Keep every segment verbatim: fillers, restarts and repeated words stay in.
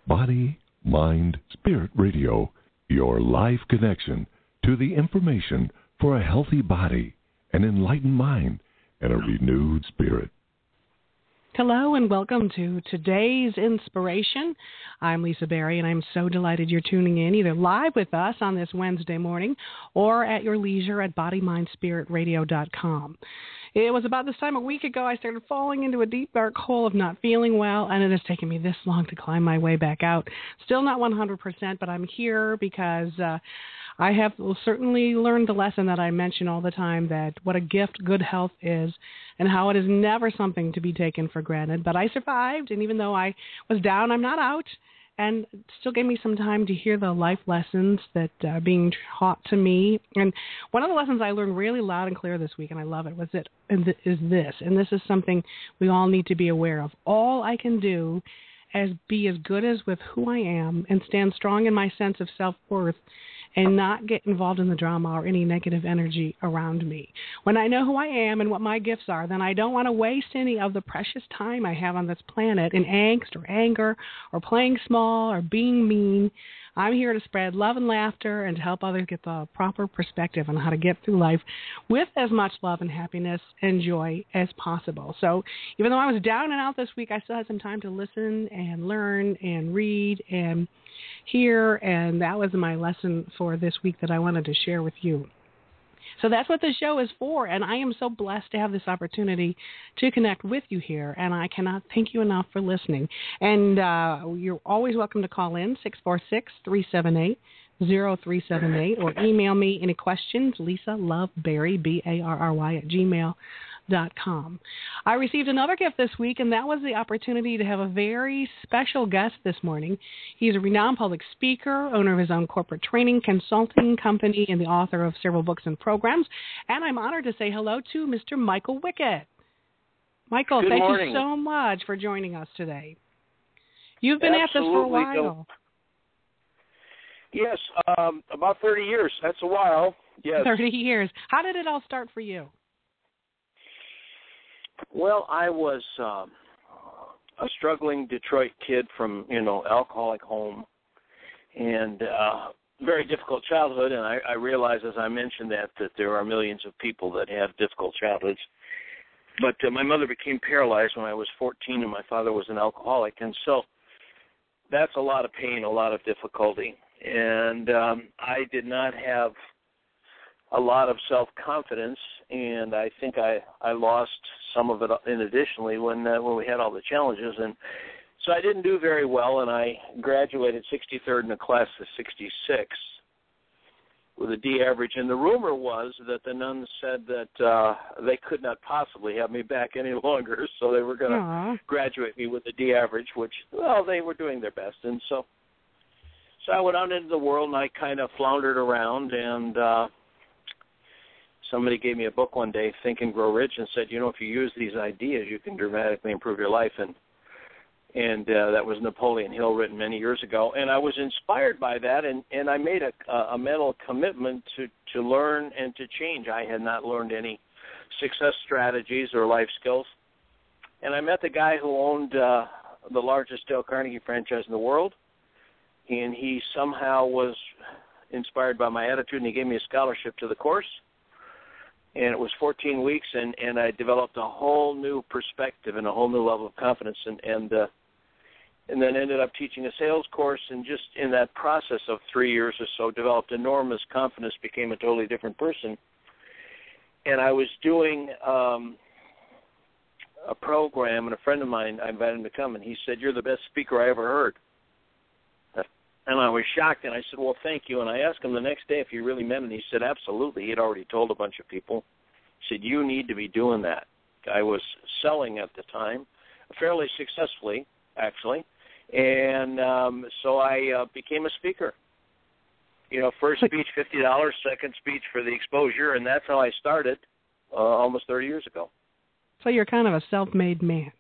Body, Mind, Spirit Radio, your life connection to the information for a healthy body, an enlightened mind, and a renewed spirit. Hello and welcome to today's inspiration. I'm Lisa Berry, and I'm so delighted you're tuning in either live with us on this Wednesday morning or at your leisure at body mind spirit radio dot com. It was about this time a week ago I started falling into a deep, dark hole of not feeling well, and it has taken me this long to climb my way back out. Still not one hundred percent, but I'm here because uh, I have certainly learned the lesson that I mention all the time, that what a gift good health is and how it is never something to be taken for granted. But I survived, and even though I was down, I'm not out, and it still gave me some time to hear the life lessons that are uh, being taught to me. And one of the lessons I learned really loud and clear this week, and I love it, was that is this, and this is something we all need to be aware of. All I can do is be as good as with who I am and stand strong in my sense of self-worth and not get involved in the drama or any negative energy around me. When I know who I am and what my gifts are, then I don't want to waste any of the precious time I have on this planet in angst or anger or playing small or being mean. I'm here to spread love and laughter and to help others get the proper perspective on how to get through life with as much love and happiness and joy as possible. So even though I was down and out this week, I still had some time to listen and learn and read and hear, and that was my lesson for this week that I wanted to share with you. So that's what the show is for, and I am so blessed to have this opportunity to connect with you here, and I cannot thank you enough for listening. And uh, you're always welcome to call in, six four six, three seven eight, zero three seven eight, or email me any questions, Lisa Love Berry, B A R R Y, at gmail dot com. I received another gift this week, and that was the opportunity to have a very special guest this morning. He's a renowned public speaker, owner of his own corporate training consulting company, and the author of several books and programs. And I'm honored to say hello to Mister Michael Wickett. Michael, Good thank morning. you so much for joining us today. You've been Absolutely. at this for a while. Yes, um, about thirty years. That's a while. Yes. thirty years. How did it all start for you? Well, I was um, a struggling Detroit kid from, you know, alcoholic home, and uh, very difficult childhood. And I, I realize, as I mentioned that, that there are millions of people that have difficult childhoods. But uh, my mother became paralyzed when I was fourteen, and my father was an alcoholic. And so that's a lot of pain, a lot of difficulty. And um, I did not have a lot of self-confidence, and I think I, I lost some of it in additionally when uh, when we had all the challenges. And so I didn't do very well, and I graduated sixty-third in a class of sixty-six with a D average. And the rumor was that the nuns said that uh, they could not possibly have me back any longer, so they were going to graduate me with a D average, which, well, they were doing their best. And so, so I went out into the world, and I kind of floundered around, and uh, somebody gave me a book one day, Think and Grow Rich, and said, you know, if you use these ideas, you can dramatically improve your life. And and uh, that was Napoleon Hill, written many years ago. And I was inspired by that, and, and I made a, a mental commitment to, to learn and to change. I had not learned any success strategies or life skills. And I met the guy who owned uh, the largest Dale Carnegie franchise in the world, and he somehow was inspired by my attitude, and he gave me a scholarship to the course. And it was fourteen weeks, and, and I developed a whole new perspective and a whole new level of confidence, and and, uh, and then ended up teaching a sales course, and just in that process of three years or so, developed enormous confidence, became a totally different person. And I was doing um, a program, and a friend of mine, I invited him to come, and he said, "You're the best speaker I ever heard." And I was shocked, and I said, well, thank you. And I asked him the next day if he really meant it. He said, absolutely. He had already told a bunch of people. He said, you need to be doing that. I was selling at the time, fairly successfully, actually. And um, so I uh, became a speaker. You know, first speech, fifty dollars, second speech for the exposure, and that's how I started uh, almost thirty years ago. So you're kind of a self-made man.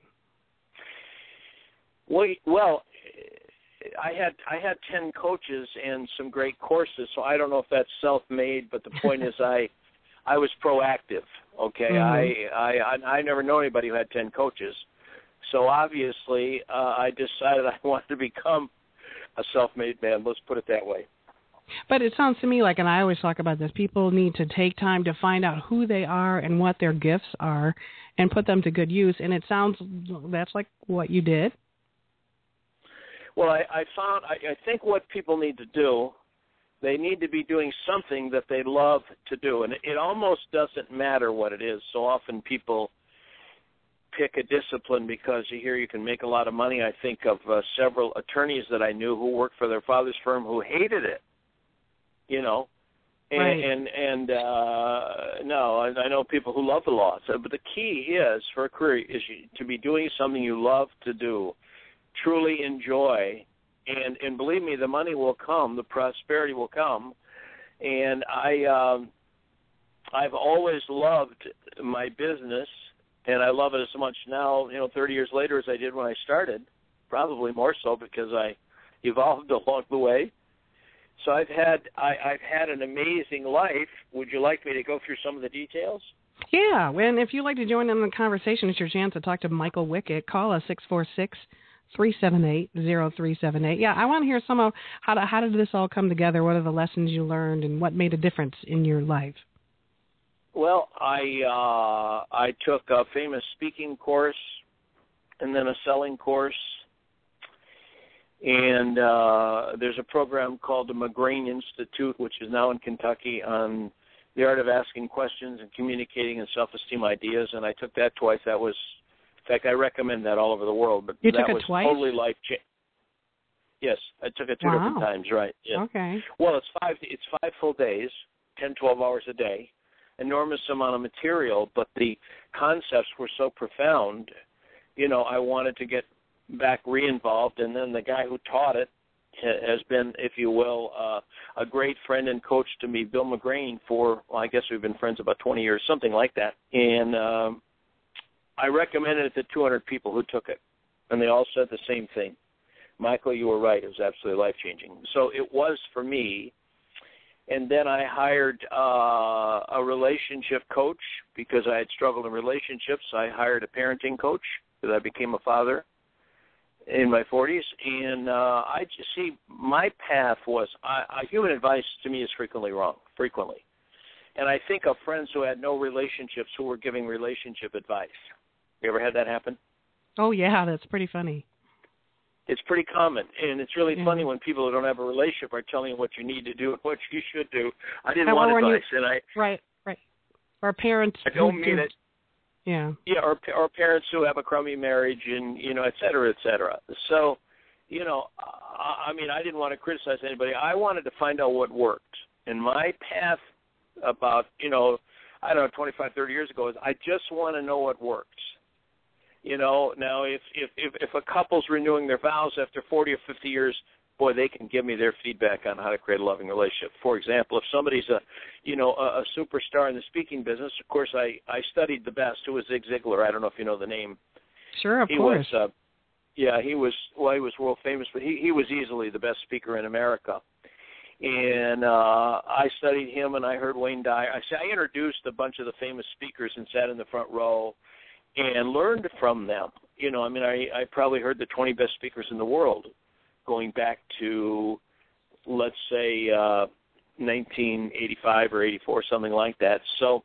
Well, well I had I had ten coaches and some great courses, so I don't know if that's self-made, but the point is I I was proactive, okay? Mm-hmm. I, I I never know anybody who had ten coaches. So obviously uh, I decided I wanted to become a self-made man. Let's put it that way. But it sounds to me like, and I always talk about this, people need to take time to find out who they are and what their gifts are and put them to good use. And it sounds that's like what you did. Well, I, I found, I, I think what people need to do, they need to be doing something that they love to do. And it, it almost doesn't matter what it is. So often people pick a discipline because you hear you can make a lot of money. I think of uh, several attorneys that I knew who worked for their father's firm who hated it, you know. And, right. and, and uh, no, I, I know people who love the law. So, but the key is for a career is you, to be doing something you love to do, truly enjoy, and, and believe me, the money will come, the prosperity will come. And I, um, I've always loved my business, and I love it as much now, you know, thirty years later as I did when I started, probably more so because I evolved along the way. So I've had I, I've had an amazing life. Would you like me to go through some of the details? Yeah, and if you'd like to join in the conversation, it's your chance to talk to Michael Wickett. Call us six four six, three seven eight, zero three seven eight. Yeah, I want to hear some of how, to, how did this all come together? What are the lessons you learned, and what made a difference in your life? Well, I uh, I took a famous speaking course and then a selling course. And uh, there's a program called the McGrain Institute, which is now in Kentucky, on the art of asking questions and communicating and self-esteem ideas. And I took that twice. That was, in fact, I recommend that all over the world. But you that took it was totally totally life-changing. Yes, I took it two wow. different times. Right. Yeah. Okay. Well, it's five. It's five full days, ten, twelve hours a day. Enormous amount of material, but the concepts were so profound. You know, I wanted to get back re-involved, and then the guy who taught it has been, if you will, uh, a great friend and coach to me, Bill McGrain, for, well, I guess we've been friends about twenty years, something like that. And um, I recommended it to two hundred people who took it, and they all said the same thing. Michael, you were right. It was absolutely life-changing. So it was for me. And then I hired uh, a relationship coach because I had struggled in relationships. I hired a parenting coach because I became a father in my forties. And uh, I just see my path was I, I, human advice to me is frequently wrong, frequently. And I think of friends who had no relationships who were giving relationship advice. You ever had that happen? Oh, yeah, that's pretty funny. It's pretty common, and it's really mm-hmm. funny when people who don't have a relationship are telling you what you need to do and what you should do. I didn't and want advice, you, and I right, right. Our parents. I don't mean do, it. Yeah. Yeah, or or parents who have a crummy marriage, and you know, et cetera, et cetera. So, you know, I, I mean, I didn't want to criticize anybody. I wanted to find out what worked, and my path about you know, I don't know, twenty-five, thirty years ago is I just want to know what works. You know, now if, if, if, if a couple's renewing their vows after forty or fifty years, boy, they can give me their feedback on how to create a loving relationship. For example, if somebody's a, you know, a, a superstar in the speaking business, of course, I, I studied the best, who was Zig Ziglar. I don't know if you know the name. Sure, of he course. Was, uh, yeah, he was, well, he was world famous, but he, he was easily the best speaker in America. And uh, I studied him, and I heard Wayne Dyer. I, I introduced a bunch of the famous speakers and sat in the front row and learned from them. You know, I mean, I, I probably heard the twenty best speakers in the world going back to, let's say, uh, nineteen eighty-five or eighty-four, something like that. So,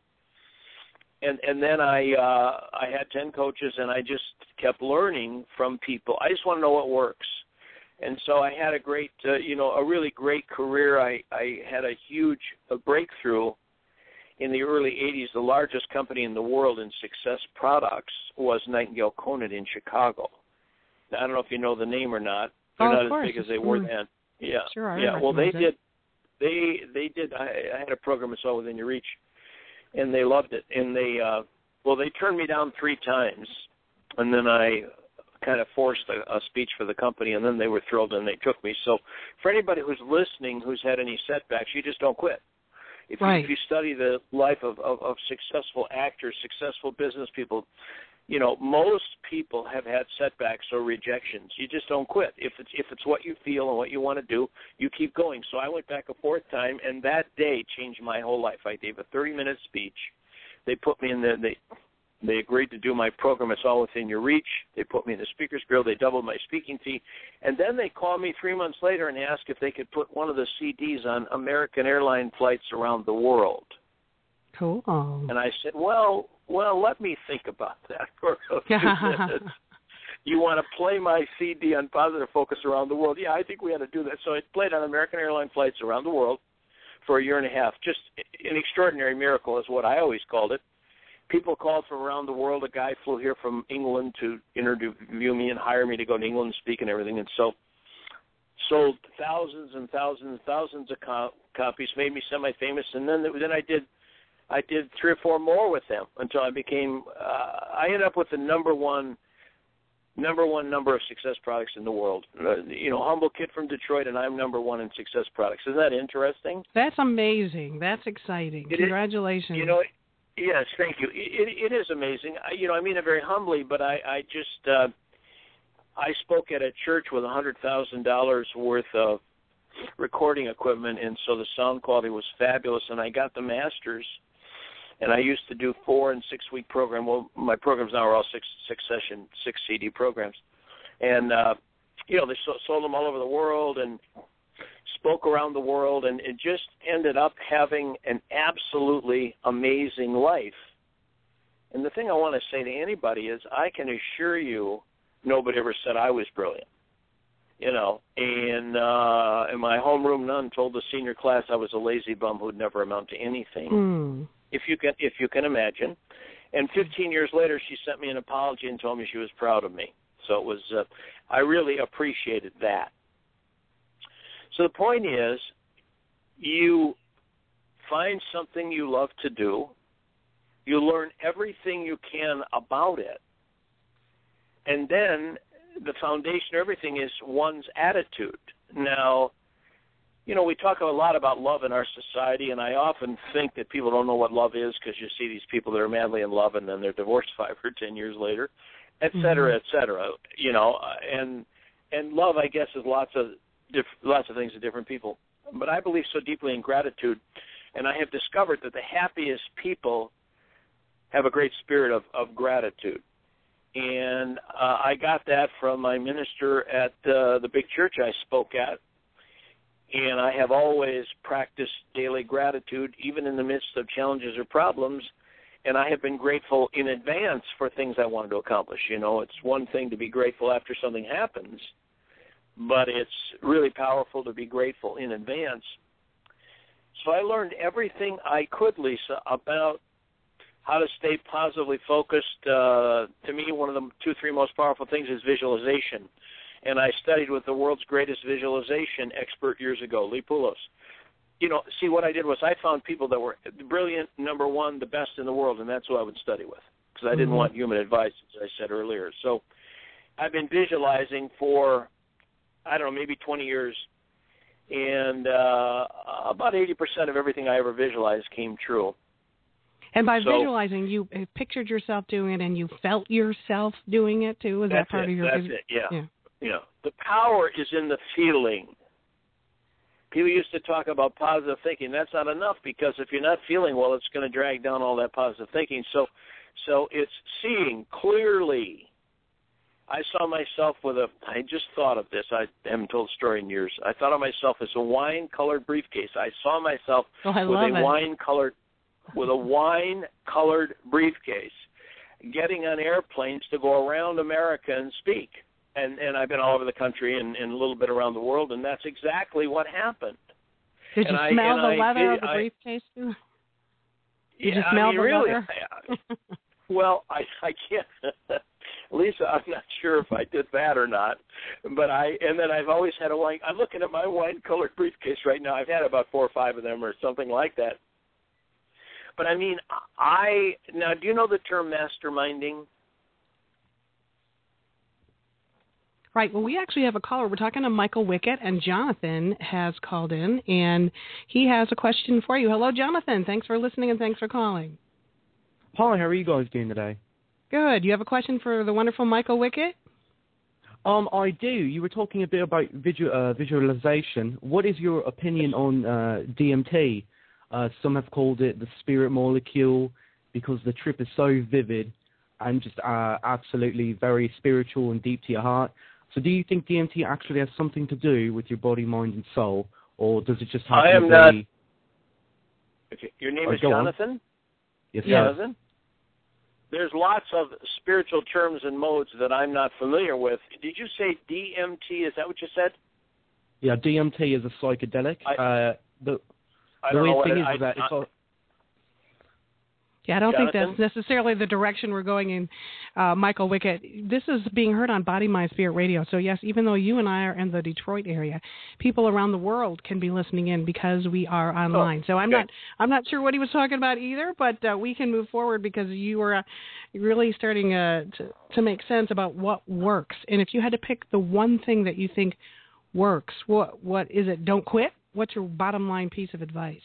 and and then I uh, I had ten coaches, and I just kept learning from people. I just want to know what works. And so I had a great, uh, you know, a really great career. I, I had a huge a breakthrough. In the early eighties, the largest company in the world in success products was Nightingale Conant in Chicago. Now, I don't know if you know the name or not. They're oh, not of course. as big as they were then. Yeah. Sure, I yeah. Well, they it. did. They they did. I, I had a program that's all within your reach, and they loved it. And they, uh, well, they turned me down three times, and then I kind of forced a, a speech for the company, and then they were thrilled and they took me. So, for anybody who's listening who's had any setbacks, you just don't quit. If, right. you, if you study the life of, of, of successful actors, successful business people, you know, most people have had setbacks or rejections. You just don't quit. If it's if it's what you feel and what you want to do, you keep going. So I went back a fourth time, and that day changed my whole life. I gave a thirty-minute speech. They put me in the, they They agreed to do my program. It's all within your reach. They put me in the speaker's grill. They doubled my speaking fee. And then they called me three months later and asked if they could put one of the C Ds on American airline flights around the world. Cool. And I said, well, well, let me think about that for a few minutes. You want to play my C D on Positive Focus around the world? Yeah, I think we ought to do that. So it played on American airline flights around the world for a year and a half. Just an extraordinary miracle is what I always called it. People called from around the world. A guy flew here from England to interview me and hire me to go to England and speak and everything. And so sold thousands and thousands and thousands of co- copies, made me semi-famous. And then then I did I did three or four more with them until I became uh, – I ended up with the number one number one number of success products in the world. Uh, you know, humble kid from Detroit, and I'm number one in success products. Isn't that interesting? That's amazing. That's exciting. It Congratulations. Is, you know, yes, thank you. It, it is amazing. I, you know, I mean it very humbly, but I, I just uh, I spoke at a church with one hundred thousand dollars worth of recording equipment, and so the sound quality was fabulous, and I got the masters. And I used to do four and six week program. Well, my programs now are all six six session, six C D programs, and uh, you know they sold them all over the world and spoke around the world, and it just ended up having an absolutely amazing life. And the thing I want to say to anybody is, I can assure you, nobody ever said I was brilliant. You know, and uh, and my homeroom nun told the senior class I was a lazy bum who'd never amount to anything. Mm. If you can, if you can imagine. And fifteen years later, she sent me an apology and told me she was proud of me. So it was, uh, I really appreciated that. So the point is, you find something you love to do, you learn everything you can about it, and then the foundation of everything is one's attitude. Now, you know, we talk a lot about love in our society, and I often think that people don't know what love is because you see these people that are madly in love and then they're divorced five or ten years later, et cetera, mm-hmm. et cetera. You know, and and love, I guess, is lots of diff- lots of things to different people. But I believe so deeply in gratitude, and I have discovered that the happiest people have a great spirit of, of gratitude. And uh, I got that from my minister at uh, the big church I spoke at. And I have always practiced daily gratitude, even in the midst of challenges or problems. And I have been grateful in advance for things I wanted to accomplish. You know, it's one thing to be grateful after something happens, but it's really powerful to be grateful in advance. So I learned everything I could, Lisa, about how to stay positively focused. Uh, to me, one of the two, three most powerful things is visualization. And I studied with the world's greatest visualization expert years ago, Lee Poulos. You know, see, what I did was I found people that were brilliant, number one, the best in the world, and that's who I would study with because I didn't mm-hmm. want human advice, as I said earlier. So I've been visualizing for, I don't know, maybe twenty years, and uh, about eighty percent of everything I ever visualized came true. And by so, visualizing, you pictured yourself doing it, and you felt yourself doing it, too? Was that part it, of your That's vision? it, yeah. yeah. You know, the power is in the feeling. People used to talk about positive thinking. That's not enough because if you're not feeling well, it's going to drag down all that positive thinking. So, so it's seeing clearly. I saw myself with a, I just thought of this. I haven't told the story in years. I thought of myself as a wine-colored briefcase. I saw myself oh, I with love a it. wine-colored, with a wine-colored briefcase, getting on airplanes to go around America and speak. And and I've been all over the country and, and a little bit around the world, and that's exactly what happened. Did and you I, smell the I, leather I, of the I, briefcase, too? Did yeah, you smell I mean, the really, leather? I, well, I, I can't. Lisa, I'm not sure if I did that or not. But I and then I've always had a wine. I'm looking at my wine-colored briefcase right now. I've had about four or five of them or something like that. But, I mean, I – now, do you know the term masterminding? Right. Well, we actually have a caller. We're talking to Michael Wickett, and Jonathan has called in, and he has a question for you. Hello, Jonathan. Thanks for listening, and thanks for calling. Hi, how are you guys doing today? Good. You have a question for the wonderful Michael Wickett? Um, I do. You were talking a bit about visual, uh, visualization. What is your opinion on uh, D M T? Uh, some have called it the spirit molecule because the trip is so vivid. and just uh, absolutely very spiritual and deep to your heart. So do you think D M T actually has something to do with your body, mind, and soul, or does it just happen I am to not. be... Okay. Your name Oh, is go on. Jonathan? Yes, sir. Jonathan? There's lots of spiritual terms and modes that I'm not familiar with. Did you say D M T? Is that what you said? Yeah, D M T is a psychedelic. I, uh, the I the don't know weird what thing it, is I, that it's I, all... Yeah, I don't Jonathan? think that's necessarily the direction we're going in, uh, Michael Wickett. This is being heard on Body, Mind, Spirit Radio. So, yes, even though you and I are in the Detroit area, people around the world can be listening in because we are online. Oh, so I'm okay. not I'm not sure what he was talking about either, but uh, we can move forward because you were uh, really starting uh, to, to make sense about what works. And if you had to pick the one thing that you think works, what what is it? Don't quit? What's your bottom line piece of advice?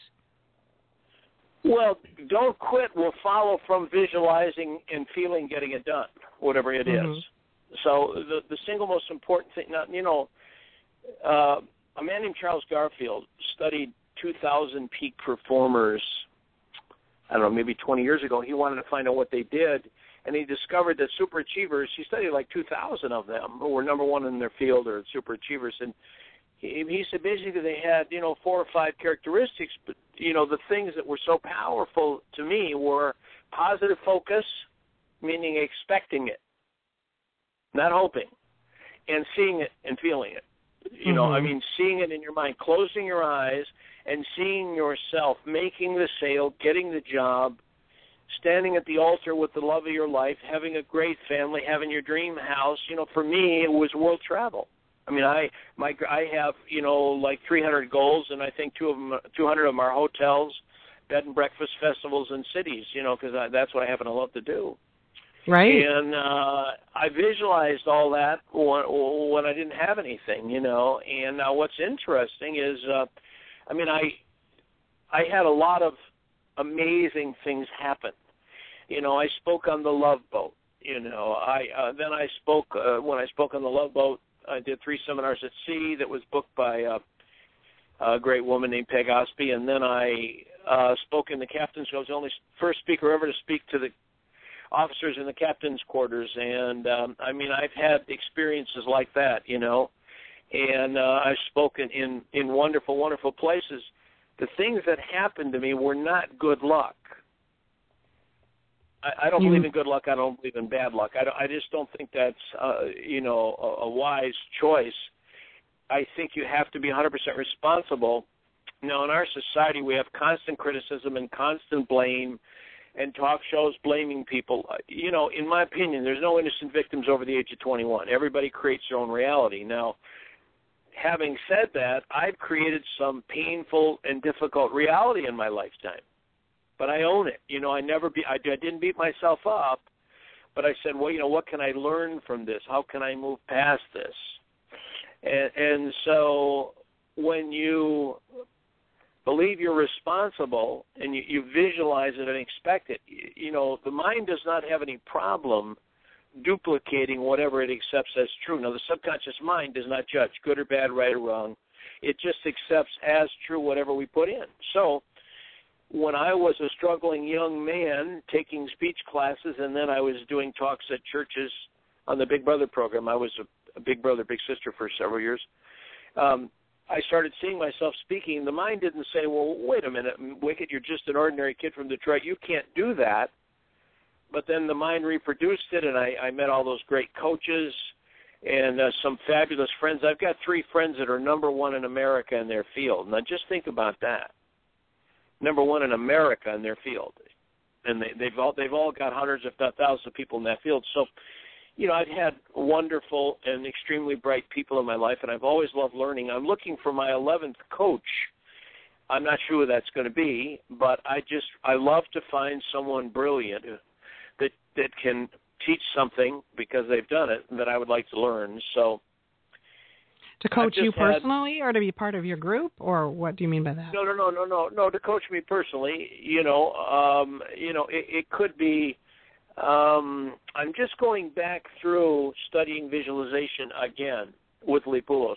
Well, don't quit will follow from visualizing and feeling getting it done, whatever it Mm-hmm. is. So the the single most important thing, now, you know, uh, a man named Charles Garfield studied two thousand peak performers, I don't know, maybe twenty years ago. He wanted to find out what they did, and he discovered that super achievers, he studied like two thousand of them who were number one in their field or super achievers, and he, he said basically they had, you know, four or five characteristics, but, you know, the things that were so powerful to me were positive focus, meaning expecting it, not hoping, and seeing it and feeling it. You know, Mm-hmm. I mean, seeing it in your mind, closing your eyes and seeing yourself making the sale, getting the job, standing at the altar with the love of your life, having a great family, having your dream house. You know, for me, it was world travel. I mean, I my I have, you know, like three hundred goals, and I think two of them, two hundred of them are hotels, bed and breakfast festivals, and cities. You know, because that's what I happen to love to do. Right. And uh, I visualized all that when, when I didn't have anything. You know, and uh, what's interesting is, uh, I mean, I I had a lot of amazing things happen. You know, I spoke on the Love Boat. You know, I uh, then I spoke uh, when I spoke on the Love Boat. I did three seminars at sea that was booked by uh, a great woman named Peg Osby, and then I uh, spoke in the captain's. I was the only first speaker ever to speak to the officers in the captain's quarters, and um, I mean, I've had experiences like that, you know, and uh, I've spoken in, in wonderful, wonderful places. The things that happened to me were not good luck. I, I don't You- believe in good luck. I don't believe in bad luck. I, don't, I just don't think that's, uh, you know, a, a wise choice. I think you have to be one hundred percent responsible. Now, in our society, we have constant criticism and constant blame and talk shows blaming people. You know, in my opinion, there's no innocent victims over the age of twenty-one. Everybody creates their own reality. Now, having said that, I've created some painful and difficult reality in my lifetime. But I own it. You know, I never be, I, I didn't beat myself up, but I said, well, you know, what can I learn from this? How can I move past this? And, and so when you believe you're responsible and you, you visualize it and expect it, you, you know, the mind does not have any problem duplicating whatever it accepts as true. Now, the subconscious mind does not judge good or bad, right or wrong. It just accepts as true whatever we put in. So when I was a struggling young man taking speech classes, and then I was doing talks at churches on the Big Brother program, I was a, a Big Brother, Big Sister for several years, um, I started seeing myself speaking. The mind didn't say, well, wait a minute, Wickett, you're just an ordinary kid from Detroit. You can't do that. But then the mind reproduced it, and I, I met all those great coaches and uh, some fabulous friends. I've got three friends that are number one in America in their field. Now, just think about that. Number one in America in their field. And they, they've all they've all got hundreds, if not thousands of people in that field. So, you know, I've had wonderful and extremely bright people in my life, and I've always loved learning. I'm looking for my eleventh coach. I'm not sure who that's going to be, but I just, I love to find someone brilliant that that can teach something because they've done it that I would like to learn. So, To coach you just had- personally or to be part of your group, or what do you mean by that? No, no, no, no, no, no. To coach me personally, you know, um, you know, it, it could be. Um, I'm just going back through studying visualization again with Lee Poulos.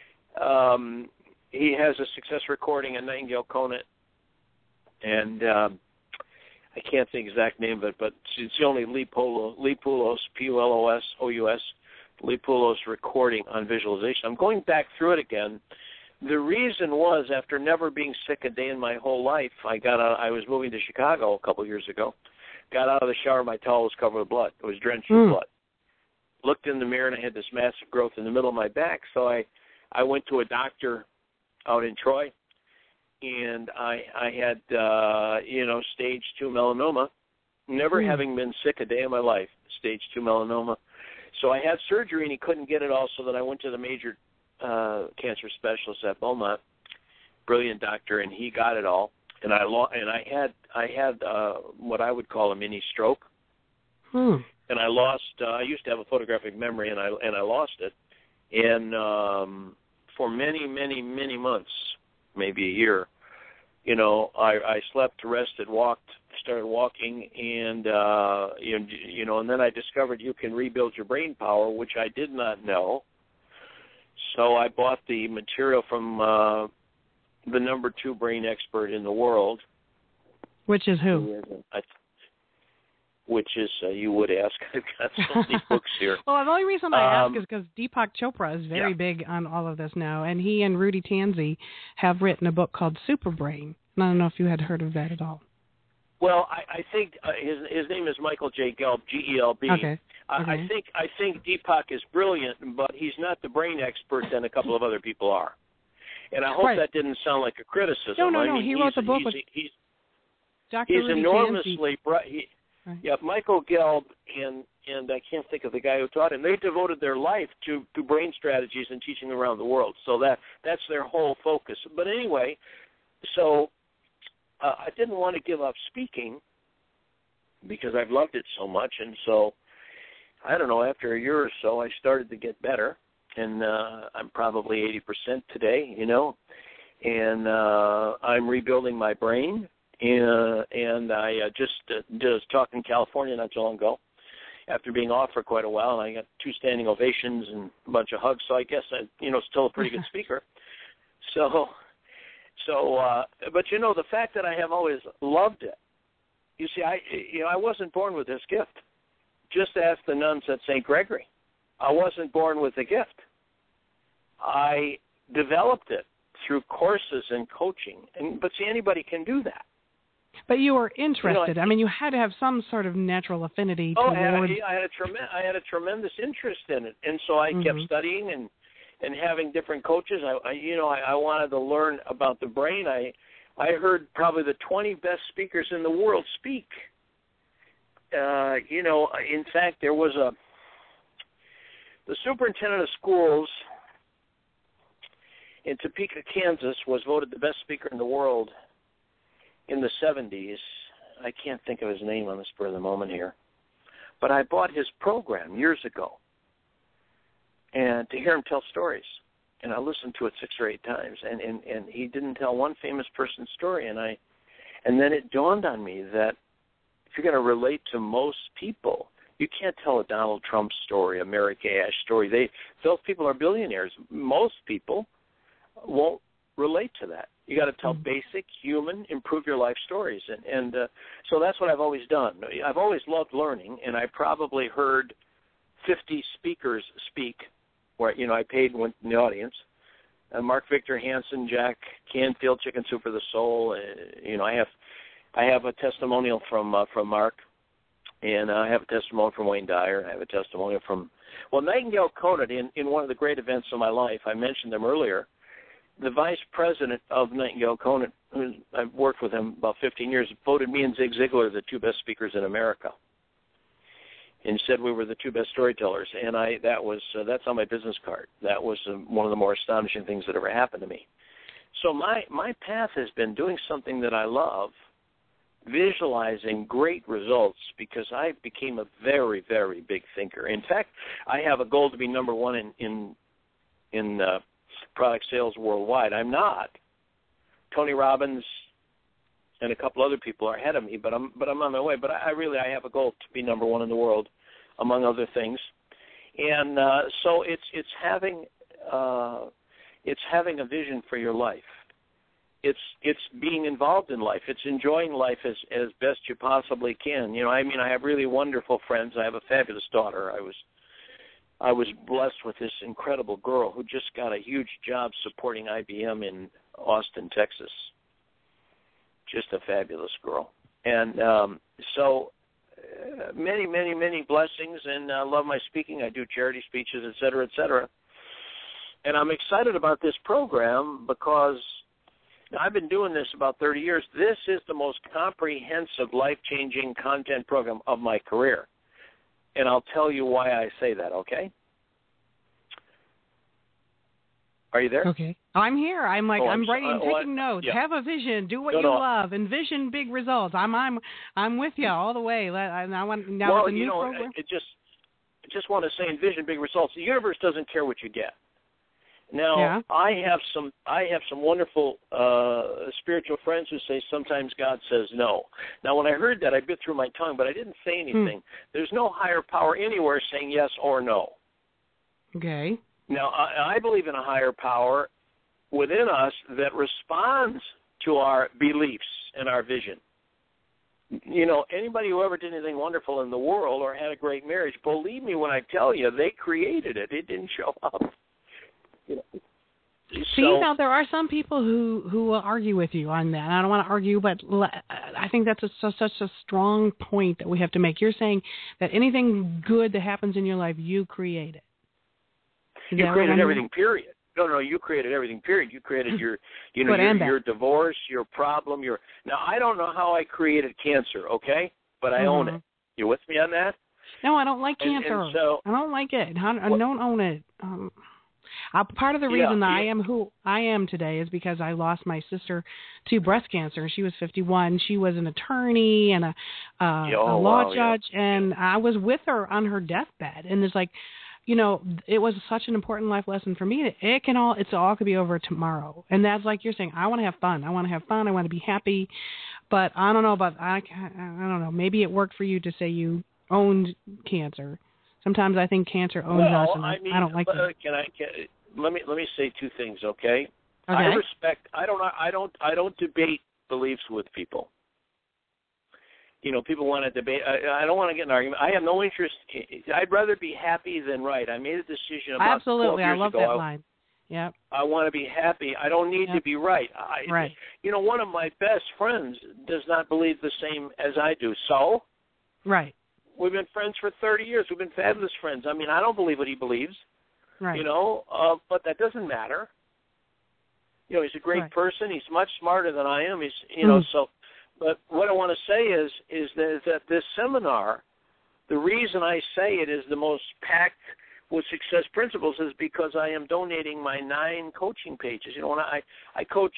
Um, he has a success recording in Nightingale Conant, and um, I can't think the exact name of it, but it's the only Lee Polo, Lee Poulos, P U L O S O U S, Lee Poulos recording on visualization. I'm going back through it again. The reason was, after never being sick a day in my whole life, I got out, I was moving to Chicago a couple of years ago. Got out of the shower, my towel was covered with blood. It was drenched Mm. with blood. Looked in the mirror, and I had this massive growth in the middle of my back. So I, I went to a doctor out in Troy, and I, I had, uh, you know, stage two melanoma, never Mm. having been sick a day in my life, stage two melanoma. So I had surgery, and he couldn't get it all, so then I went to the major uh, cancer specialist at Beaumont, brilliant doctor, and he got it all. And I lo- and I had I had uh, what I would call a mini stroke, Hmm. and I lost. Uh, I used to have a photographic memory, and I and I lost it. And um, for many, many, many months, maybe a year, you know, I, I slept, rested, walked, started walking, and uh, you, you know, and then I discovered you can rebuild your brain power, which I did not know. So I bought the material from uh, the number two brain expert in the world. Which is who? I, which is, uh, you would ask. I've got so many books here. Well, the only reason I Um, ask is because Deepak Chopra is very yeah. big on all of this now, and he and Rudy Tanzi have written a book called Superbrain. And I don't know if you had heard of that at all. Well, I, I think uh, his his name is Michael J. Gelb, G E L B. Okay. I, okay. I think I think Deepak is brilliant, but he's not the brain expert that a couple of other people are. And I hope Right. that didn't sound like a criticism. No, no, I no. mean, he he's, wrote the book he's, with he's, Doctor he's Rudy enormously Tanzi. bright. He, Right. yeah, Michael Gelb and and I can't think of the guy who taught him. They devoted their life to, to brain strategies and teaching around the world. So that that's their whole focus. But anyway, so uh, I didn't want to give up speaking because I've loved it so much, and so I don't know. After a year or so, I started to get better, and uh, I'm probably eighty percent today. You know, and uh, I'm rebuilding my brain. And, and I uh, just uh, just talked in California not so long ago, after being off for quite a while, and I got two standing ovations and a bunch of hugs. So I guess I, you know, still a pretty good speaker. So, so, uh, but you know, the fact that I have always loved it. You see, I, you know, I wasn't born with this gift. Just ask the nuns at Saint Gregory. I wasn't born with the gift. I developed it through courses and coaching, and but see, anybody can do that. But you were interested. You know, I, I mean, you had to have some sort of natural affinity oh, towards... I had, a, I, had a trem- I had a tremendous interest in it, and so I mm-hmm. kept studying and, and having different coaches. I, I you know, I, I wanted to learn about the brain. I I heard probably the twenty best speakers in the world speak. Uh, you know, in fact, there was a the superintendent of schools in Topeka, Kansas, was voted the best speaker in the world in the seventies. I can't think of his name on the spur of the moment here. But I bought his program years ago, and to hear him tell stories. And I listened to it six or eight times, and, and, and he didn't tell one famous person's story. And I, and then it dawned on me that if you're going to relate to most people, you can't tell a Donald Trump story, a Mary Kay Ash story. They, those people are billionaires. Most people won't relate to that. You got to tell mm-hmm. basic, human, improve your life stories, and and uh, so that's what I've always done. I've always loved learning, and I probably heard fifty speakers speak, where you know I paid went in the audience. Uh, Mark Victor Hansen, Jack Canfield, Chicken Soup for the Soul. Uh, you know, I have I have a testimonial from uh, from Mark, and uh, I have a testimonial from Wayne Dyer. I have a testimonial from well Nightingale Conant in in one of the great events of my life. I mentioned them earlier. The vice president of Nightingale Conant, who I've worked with him about fifteen years, voted me and Zig Ziglar the two best speakers in America, and said we were the two best storytellers. And I that was uh, that's on my business card. That was uh, one of the more astonishing things that ever happened to me. So my my path has been doing something that I love, visualizing great results, because I became a very very big thinker. In fact, I have a goal to be number one in in in. Uh, product sales worldwide. I'm not. Tony Robbins and a couple other people are ahead of me, but I'm but I'm on my way. But I, I really I have a goal to be number one in the world, among other things. And uh, so it's it's having uh, it's having a vision for your life. it's it's being involved in life. It's enjoying life as as best you possibly can. You know, I mean, I have really wonderful friends. I have a fabulous daughter. I was I was blessed with this incredible girl who just got a huge job supporting I B M in Austin, Texas. Just a fabulous girl. And um, so uh, many, many, many blessings, and I uh, love my speaking. I do charity speeches, et cetera, et cetera. And I'm excited about this program because I've been doing this about thirty years. This is the most comprehensive, life-changing content program of my career. And I'll tell you why I say that, okay? Are you there? Okay. I'm here. I'm like, oh, I'm, I'm writing, uh, taking what? notes. Yeah. Have a vision. Do what no, you no. love. Envision big results. I'm, I'm, I'm with you all the way. I, I want now well, with the you new know, program. it just, I just want to say, envision big results. The universe doesn't care what you get. Now, yeah. I have some, I have some wonderful uh, spiritual friends who say sometimes God says no. Now, when I heard that, I bit through my tongue, but I didn't say anything. Hmm. There's no higher power anywhere saying yes or no. Okay. Now, I, I believe in a higher power within us that responds to our beliefs and our vision. You know, anybody who ever did anything wonderful in the world or had a great marriage, believe me when I tell you, they created it. It didn't show up. You know. See, so, now there are some people who, who will argue with you on that. I don't want to argue, but I think that's a, so, such a strong point that we have to make. You're saying that anything good that happens in your life, you created. You created everything, period. No, no, you created everything, period. You created your, you know, your, your divorce, your problem, your. Now, I don't know how I created cancer, okay? But I mm-hmm. own it. You with me on that? No, I don't like and, cancer. And so, I don't like it. I, I don't own it. Um, Uh, part of the yeah, reason that yeah. I am who I am today is because I lost my sister to breast cancer. She was fifty-one. She was an attorney and a, uh, yeah, oh, a law wow, judge, yeah. and I was with her on her deathbed. And it's like, you know, it was such an important life lesson for me. That it can all, it's all could be over tomorrow. And that's like you're saying. I want to have fun. I want to have fun. I want to be happy. But I don't know about I. I don't know. Maybe it worked for you to say you owned cancer. Sometimes I think cancer owns well, us, and I, mean, I don't like uh, it. Can I? Can, let me let me say two things, okay? Okay. I respect. I don't. I don't. I don't debate beliefs with people. You know, people want to debate. I, I don't want to get in an argument. I have no interest. I'd rather be happy than right. I made a decision about Absolutely. twelve years I love ago. that I, line. Yep. I want to be happy. I don't need yep. to be right. I, right. You know, one of my best friends does not believe the same as I do. So. Right. We've been friends for thirty years. We've been fabulous friends. I mean, I don't believe what he believes. Right. You know, uh, but that doesn't matter. You know, he's a great right. person. He's much smarter than I am. He's, you know, mm. so. But what I want to say is, is that, that this seminar, the reason I say it is the most packed with success principles is because I am donating my nine coaching pages. You know, when I I coach.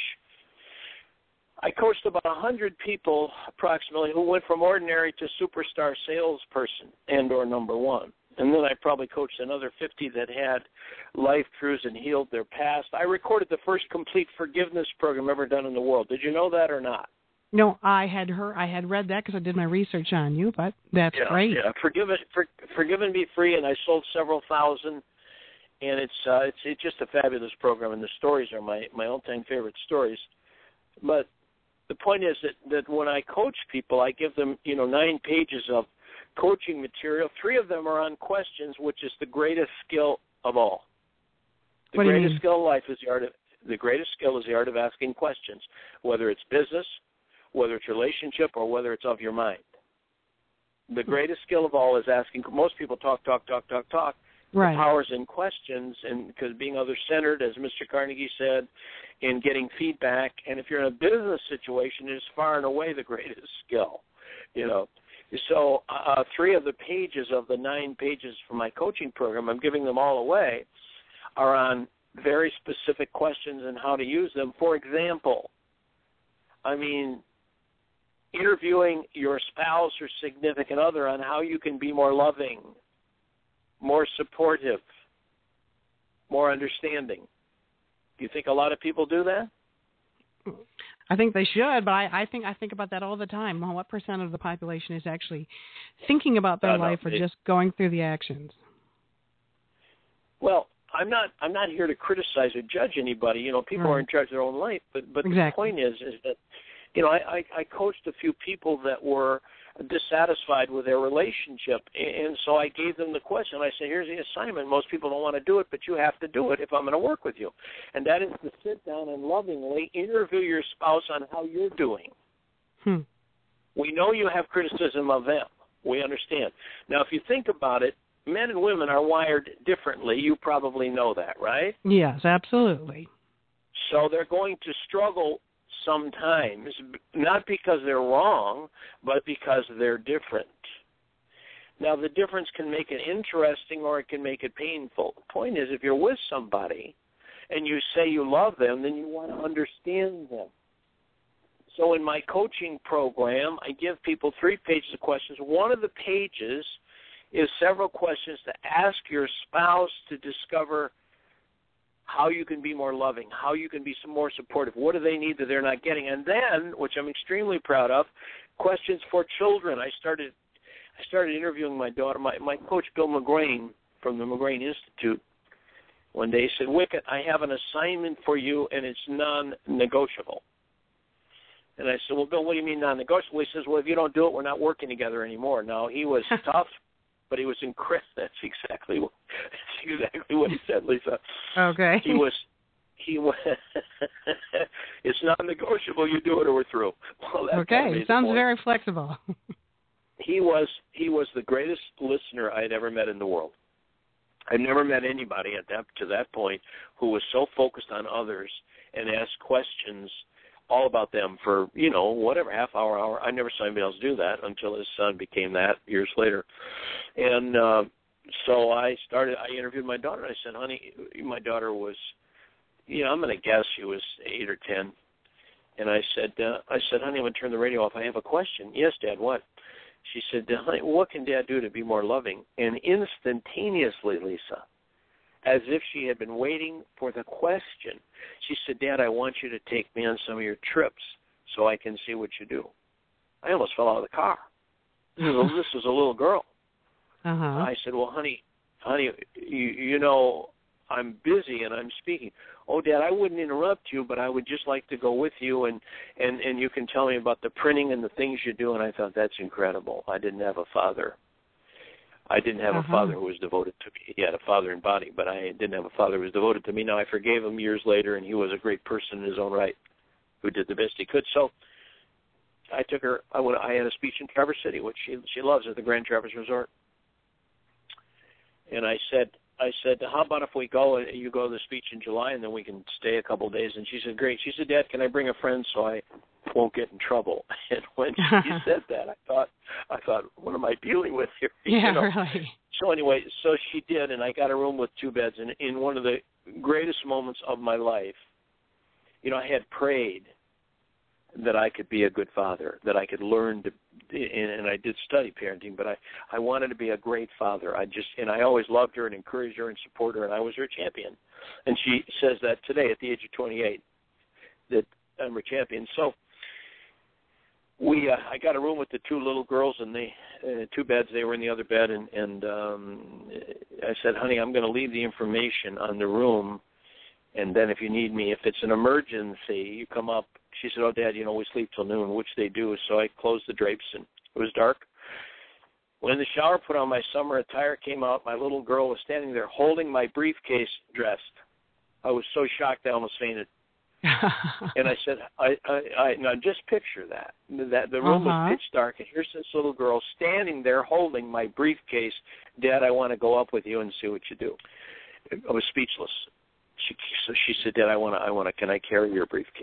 I coached about one hundred people approximately who went from ordinary to superstar salesperson and or number one. And then I probably coached another fifty that had life throughs and healed their past. I recorded the first complete forgiveness program ever done in the world. Did you know that or not? No, I had heard, I had read that because I did my research on you, but that's yeah, great. Yeah, Forgive It, for, Forgive and Be Free, and I sold several thousand. And it's uh, it's it's just a fabulous program, and the stories are my, my all-time favorite stories. But the point is that, that when I coach people, I give them, you know, nine pages of coaching material. Three of them are on questions, which is the greatest skill of all. The what do you greatest mean? skill of life is the art of the greatest skill is the art of asking questions, whether it's business, whether it's relationship, or whether it's of your mind. The greatest skill of all is asking. Most people talk, talk, talk, talk, talk. Right. The power's in questions, and because being other-centered, as Mister Carnegie said, in getting feedback. And if you're in a business situation, it is far and away the greatest skill. You know, so uh, three of the pages of the nine pages for my coaching program, I'm giving them all away, are on very specific questions and how to use them. For example, I mean, interviewing your spouse or significant other on how you can be more loving, more supportive, more understanding. Do you think a lot of people do that? I think they should, but I, I think I think about that all the time. Well, what percent of the population is actually thinking about their uh, life no, or it, just going through the actions? Well, I'm not I'm not here to criticize or judge anybody. You know, people right. are in charge of their own life. But but exactly. the point is is that, you know, I, I, I coached a few people that were dissatisfied with their relationship, and so I gave them the question. I said, here's the assignment. Most people don't want to do it, but you have to do it if I'm going to work with you. And that is to sit down and lovingly interview your spouse on how you're doing. Hmm. We know you have criticism of them. We understand. Now, if you think about it, men and women are wired differently. You probably know that, right? Yes, absolutely. So they're going to struggle sometimes, not because they're wrong, but because they're different. Now, the difference can make it interesting or it can make it painful. The point is, if you're with somebody and you say you love them, then you want to understand them. So in my coaching program, I give people three pages of questions. One of the pages is several questions to ask your spouse to discover how you can be more loving, how you can be some more supportive. What do they need that they're not getting? And then, which I'm extremely proud of, questions for children. I started I started interviewing my daughter. My, my coach, Bill McGrain, from the McGrain Institute, one day said, Wicket, I have an assignment for you, and it's non-negotiable. And I said, well, Bill, what do you mean non-negotiable? He says, well, if you don't do it, we're not working together anymore. Now, he was tough, but he was incredible. That's exactly what, that's exactly what he said, Lisa. Okay. He was, he was, it's non-negotiable. You do it or we're through. Well, that okay. Sounds very flexible. he was, he was the greatest listener I had ever met in the world. I've never met anybody at that to that point who was so focused on others and asked questions all about them for, you know, whatever, half hour, hour. I never saw anybody else do that until his son became that years later. And uh, so I started, I interviewed my daughter. I said, honey, my daughter was, you know, I'm going to guess she was eight or ten. And I said, uh, I said, honey, I'm going to turn the radio off. I have a question. Yes, Dad, what? She said, honey, what can Dad do to be more loving? And instantaneously, Lisa, as if she had been waiting for the question, she said, Dad, I want you to take me on some of your trips so I can see what you do. I almost fell out of the car. This is a, this is a little girl. Uh-huh. I said, well, honey, honey, you, you know, I'm busy and I'm speaking. Oh, Dad, I wouldn't interrupt you, but I would just like to go with you, and, and, and you can tell me about the printing and the things you do. And I thought, that's incredible. I didn't have a father. I didn't have uh-huh. a father who was devoted to me. He had a father in body, but I didn't have a father who was devoted to me. Now, I forgave him years later, and he was a great person in his own right who did the best he could. So I took her. I went. I had a speech in Traverse City, which she she loves, at the Grand Traverse Resort. And I said, I said, how about if we go, you go to the speech in July, and then we can stay a couple of days? And she said, great. She said, Dad, can I bring a friend so I won't get in trouble? And when she said that, I thought, I thought, what am I dealing with here? Yeah, you know? really. So anyway, so she did, and I got a room with two beds. And in one of the greatest moments of my life, you know, I had prayed that I could be a good father, that I could learn to, and I did study parenting, but I, I wanted to be a great father. I just, and I always loved her and encouraged her and supported her, and I was her champion. And she says that today at the age of twenty-eight, that I'm her champion. So we, uh, I got a room with the two little girls, and they, uh, two beds. They were in the other bed, and, and um, I said, honey, I'm going to leave the information on the room, and then if you need me, if it's an emergency, you come up. She said, oh, Dad, you know, we sleep till noon, which they do. So I closed the drapes, and it was dark. Went in the shower, put on my summer attire, came out. My little girl was standing there holding my briefcase dressed. I was so shocked I almost fainted. And I said, I, I, I now just picture that. That the room uh-huh. was pitch dark, and here's this little girl standing there holding my briefcase. Dad, I want to go up with you and see what you do. I was speechless. She, so she said, Dad, I want to, I want to, can I carry your briefcase?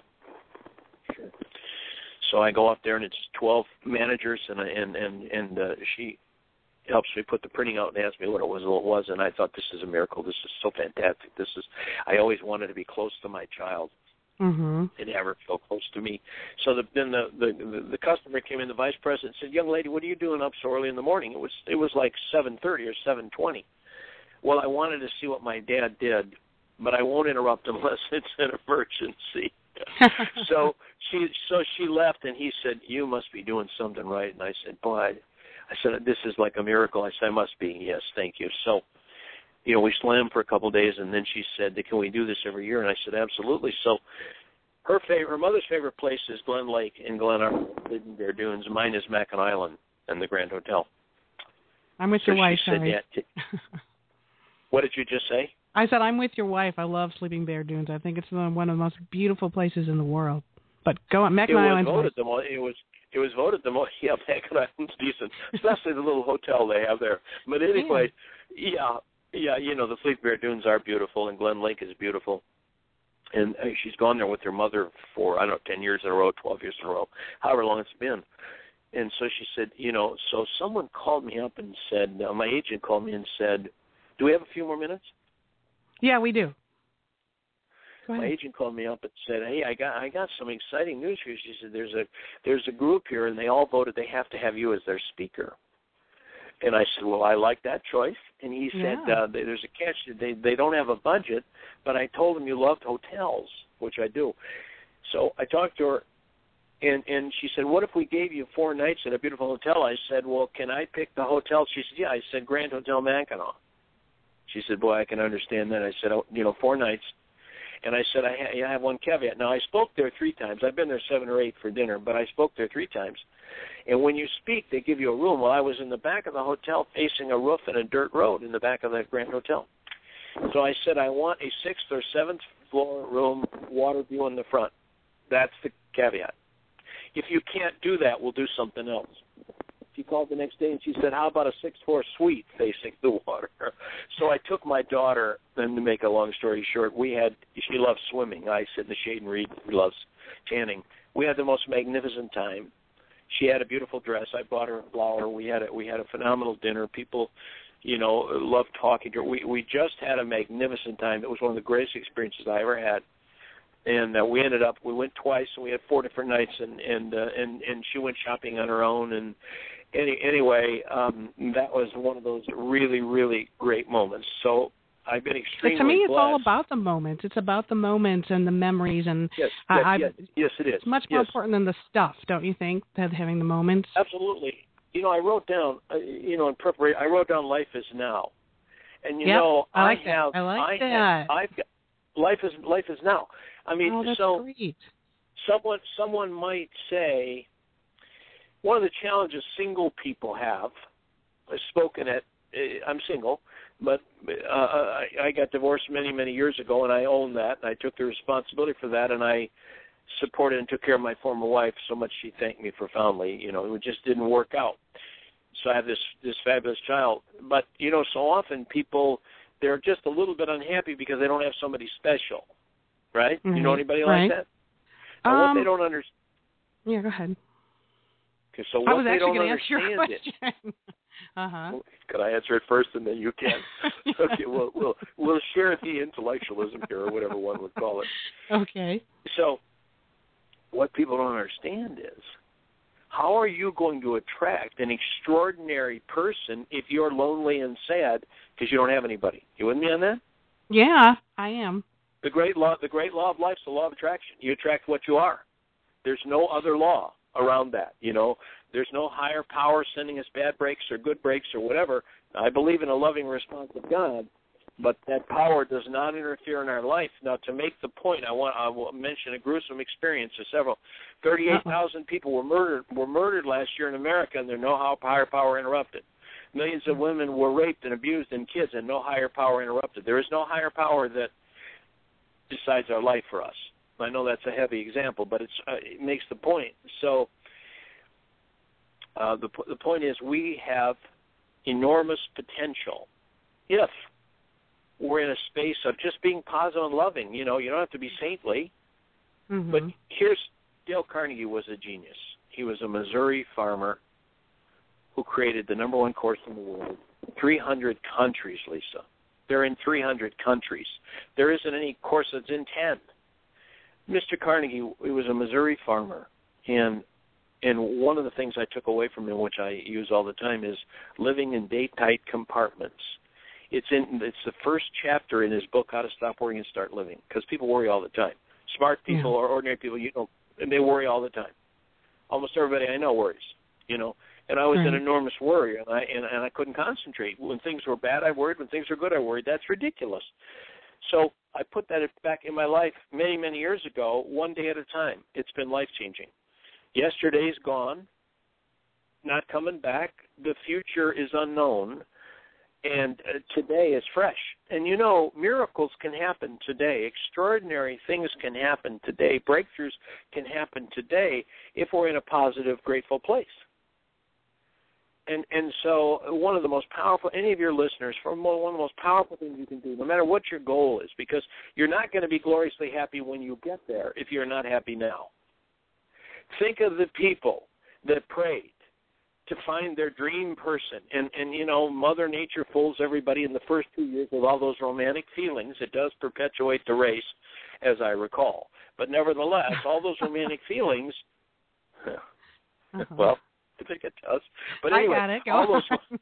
Sure. So I go up there, and it's twelve managers, and and and and uh, she helps me put the printing out and asks me what it was, what it was, and I thought, this is a miracle. This is so fantastic. This is, I always wanted to be close to my child. Mm-hmm. And have her feel close to me. So the, then the, the the the customer came in, the vice president said, young lady, what are you doing up so early in the morning? It was it was like seven thirty or seven twenty. Well, I wanted to see what my dad did, but I won't interrupt unless it's an emergency. so she so she left, and he said, you must be doing something right. And I said, boy, I, I said, this is like a miracle. I said, I must be. Yes, thank you. So you know, we slammed for a couple of days, and then she said, can we do this every year? And I said, absolutely. So her favorite, her mother's favorite place is Glen Lake in Glen Arbor, Sleeping Bear Dunes. Mine is Mackinac Island and the Grand Hotel. I'm with so your wife, she said, sorry. yeah, t- what did you just say? I said I'm with your wife. I love Sleeping Bear Dunes. I think it's one of the most beautiful places in the world. But go on, Mackinac Island. It was voted the most. It was it was voted the most. Yeah, Mackinac Island's decent, especially the little hotel they have there. But anyway, yeah, yeah, you know the Sleeping Bear Dunes are beautiful, and Glen Lake is beautiful. And uh, she's gone there with her mother for I don't know ten years in a row, twelve years in a row, however long it's been. And so she said, you know, so someone called me up and said, uh, my agent called me and said, do we have a few more minutes? Yeah, we do. Go ahead. My agent called me up and said, hey, I got I got some exciting news for you. She said, there's a there's a group here, and they all voted they have to have you as their speaker. And I said, well, I like that choice. And he said, yeah. uh, there's a catch. They they don't have a budget, but I told them you loved hotels, which I do. So I talked to her, and, and she said, what if we gave you four nights at a beautiful hotel? I said, well, can I pick the hotel? She said, yeah. I said, Grand Hotel Mackinac. She said, boy, I can understand that. I said, oh, you know, four nights. And I said, I, ha- I have one caveat. Now, I spoke there three times. I've been there seven or eight for dinner, but I spoke there three times. And when you speak, they give you a room. Well, I was in the back of the hotel facing a roof and a dirt road in the back of that Grand Hotel. So I said, I want a sixth or seventh floor room, water view in the front. That's the caveat. If you can't do that, we'll do something else. She called the next day and she said, how about a sixth-floor suite facing the water? So I took my daughter, and to make a long story short, we had, she loves swimming. I sit in the shade and read. She loves tanning. We had the most magnificent time. She had a beautiful dress. I bought her a flower. We had a, we had a phenomenal dinner. People, you know, loved talking to her. We, we just had a magnificent time. It was one of the greatest experiences I ever had. And uh, we ended up, we went twice, and we had four different nights, and and uh, and, and she went shopping on her own. And any, anyway, um, that was one of those really, really great moments. So I've been extremely but to me, it's blessed. all about the moments. It's about the moments and the memories. And yes, I, yes, I, yes, yes, it is. It's much more yes. important than the stuff, don't you think, than having the moments? Absolutely. You know, I wrote down, uh, you know, in preparation, I wrote down Life is Now. And, you yep, know, I, like I have, that. I like I that. Have, I've got, life is life is now. I mean, oh, that's so great. someone someone might say one of the challenges single people have. I've spoken at. Uh, I'm single, but uh, I, I got divorced many many years ago, and I own that. And I took the responsibility for that, and I supported and took care of my former wife so much she thanked me profoundly. You know, it just didn't work out. So I have this this fabulous child, but you know, so often people they're just a little bit unhappy because they don't have somebody special. Right? Mm-hmm. You know anybody right. like that? Now, um, what they don't understand. Yeah, go ahead. Okay, so I what was they actually don't going to answer your understand question. uh-huh. Well, could I answer it first and then you can? Okay, well, we'll we'll share the intellectualism here, or whatever one would call it. Okay. So, what people don't understand is, how are you going to attract an extraordinary person if you're lonely and sad because you don't have anybody? You with me on that? Yeah, I am. The great law, the great law of life is the law of attraction. You attract what you are. There's no other law around that. You know, there's no higher power sending us bad breaks or good breaks or whatever. I believe in a loving response of God, but that power does not interfere in our life. Now, to make the point, I want I will mention a gruesome experience of several. Thirty-eight thousand people were murdered were murdered last year in America, and there's no higher power interrupted. Millions of women were raped and abused, and kids, and no higher power interrupted. There is no higher power that decides our life for us. I know that's a heavy example, but it's, uh, it makes the point. So uh, the the point is we have enormous potential if we're in a space of just being positive and loving. You know, you don't have to be saintly. Mm-hmm. But here's, Dale Carnegie was a genius. He was a Missouri farmer who created the number one course in the world. three hundred countries, Lisa. They're in three hundred countries. There isn't any course that's in ten. Mister Carnegie, he was a Missouri farmer, and and one of the things I took away from him, which I use all the time, is living in date-tight compartments. It's in it's the first chapter in his book, How to Stop Worrying and Start Living, because people worry all the time. Smart people yeah. or ordinary people, you know, and they worry all the time. Almost everybody I know worries, you know. And I was right. an enormous worrier, and I and, and I couldn't concentrate. When things were bad, I worried. When things were good, I worried. That's ridiculous. So I put that back in my life many, many years ago, one day at a time. It's been life-changing. Yesterday's gone, not coming back. The future is unknown, and uh, today is fresh. And, you know, miracles can happen today. Extraordinary things can happen today. Breakthroughs can happen today if we're in a positive, grateful place. And and so one of the most powerful, any of your listeners, for one of the most powerful things you can do, no matter what your goal is, because you're not going to be gloriously happy when you get there if you're not happy now. Think of the people that prayed to find their dream person. And, and, you know, Mother Nature fools everybody in the first two years with all those romantic feelings. It does perpetuate the race, as I recall. But nevertheless, all those romantic feelings, uh-huh. well, I think it does. But anyway, I got it. Go all those, on.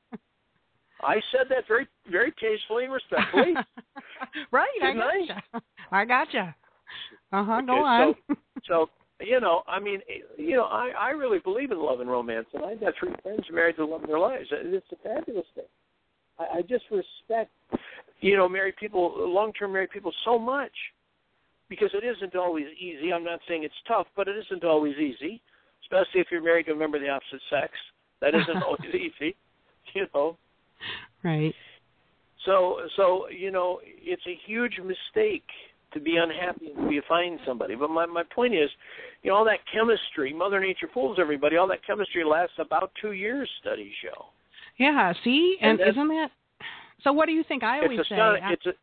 I said that very, very tastefully and respectfully. Right, Didn't I gotcha. I? I gotcha. Uh-huh, okay, go on. So, so, you know, I mean, you know, I, I really believe in love and romance, and I've got three friends married to the love of their lives. It's a fabulous thing. I, I just respect, you know, married people, long-term married people so much, because it isn't always easy. I'm not saying it's tough, but it isn't always easy. Especially if you're married to a member of the opposite sex. That isn't always easy, you know. Right. So, so you know, it's a huge mistake to be unhappy until you find somebody. But my, my point is, you know, all that chemistry, Mother Nature fools everybody, all that chemistry lasts about two years, studies show. Yeah, see? And, and isn't that... So what do you think? I always it's a, say... It's a,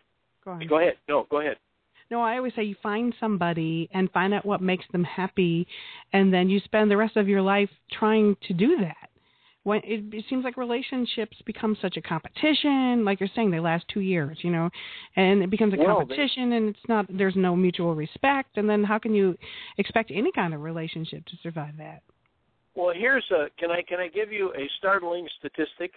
go ahead. Go ahead. No, go ahead. No, I always say you find somebody and find out what makes them happy, and then you spend the rest of your life trying to do that. When it, it seems like relationships become such a competition, like you're saying, they last two years, you know, and it becomes a well, competition, they, and it's not. There's no mutual respect, and then how can you expect any kind of relationship to survive that? Well, here's a. Can I can I give you a startling statistic?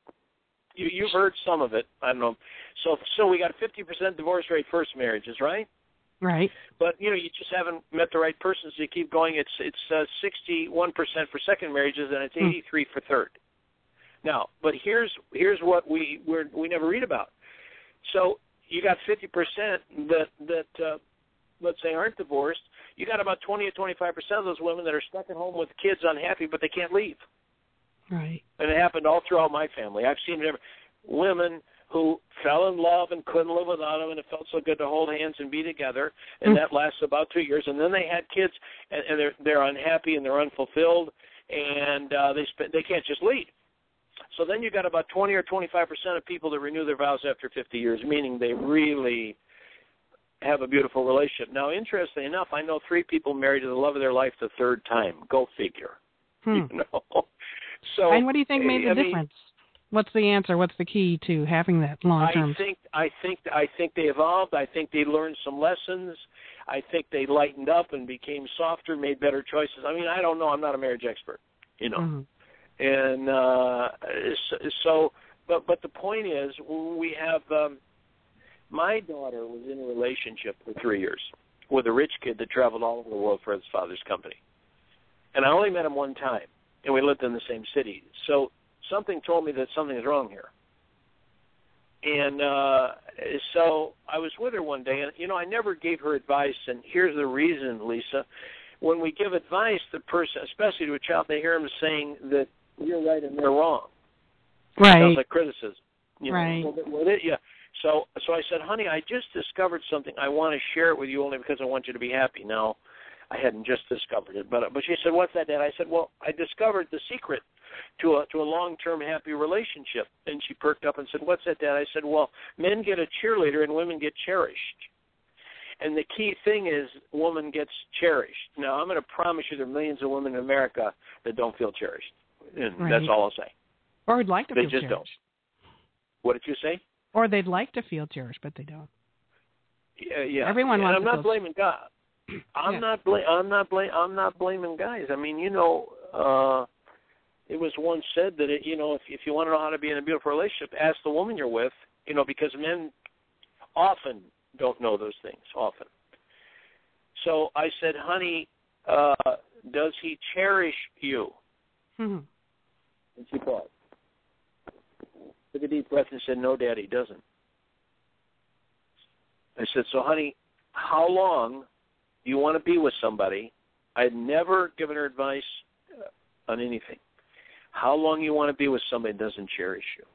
You, you've heard some of it. I don't know. So, so we got a fifty percent divorce rate first marriages, right? Right. But you know, you just haven't met the right person, so you keep going. It's it's uh, sixty-one percent for second marriages, and it's eighty-three mm. for third. Now, but here's here's what we we're, we never read about. So you got fifty percent that that uh, let's say aren't divorced. You got about twenty or twenty-five percent of those women that are stuck at home with kids, unhappy, but they can't leave. Right. And it happened all throughout my family. I've seen it every, women who fell in love and couldn't live without them, and it felt so good to hold hands and be together, and mm. that lasts about two years. And then they had kids, and, and they're they're unhappy and they're unfulfilled, and uh, they sp- they can't just leave. So then you got about twenty or twenty-five percent of people that renew their vows after fifty years, meaning they really have a beautiful relationship. Now, interestingly enough, I know three people married to the love of their life the third time. Go figure. Hmm. You know. So, and what do you think made the I difference? Mean, What's the answer? What's the key to having that long term? I think I think I think they evolved. I think they learned some lessons. I think they lightened up and became softer, made better choices. I mean, I don't know. I'm not a marriage expert, you know. Mm-hmm. And uh, so, but but the point is, we have. Um, my daughter was in a relationship for three years with a rich kid that traveled all over the world for his father's company, and I only met him one time. And we lived in the same city. So something told me that something is wrong here. And uh, so I was with her one day, and, you know, I never gave her advice, and here's the reason, Lisa. When we give advice, the person, especially to a child, they hear them saying that you're right and they're wrong. Right. It sounds like criticism. You know, right. With it, yeah. So, so I said, honey, I just discovered something. I want to share it with you only because I want you to be happy. Now, I hadn't just discovered it, but but she said, "What's that, Dad?" I said, "Well, I discovered the secret to a to a long-term happy relationship." And she perked up and said, "What's that, Dad?" I said, "Well, men get a cheerleader and women get cherished. And the key thing is, woman gets cherished." Now, I'm going to promise you, there are millions of women in America that don't feel cherished, and right. that's all I'll say. Or would like to they feel just cherished. Don't. What did you say? Or they'd like to feel cherished, but they don't. Yeah, yeah. Everyone and wants I'm to not feel blaming God. I'm yeah. not bla- I'm not bla- I'm not blaming guys. I mean, you know, uh, it was once said that it, you know, if if you want to know how to be in a beautiful relationship, ask the woman you're with. You know, because men often don't know those things. Often. So I said, honey, uh, does he cherish you? Mm-hmm. And she paused. Took a deep breath and said, "No, Daddy, doesn't." I said, "So, honey, how long do you want to be with somebody?" I had never given her advice on anything. How long you want to be with somebody that doesn't cherish you?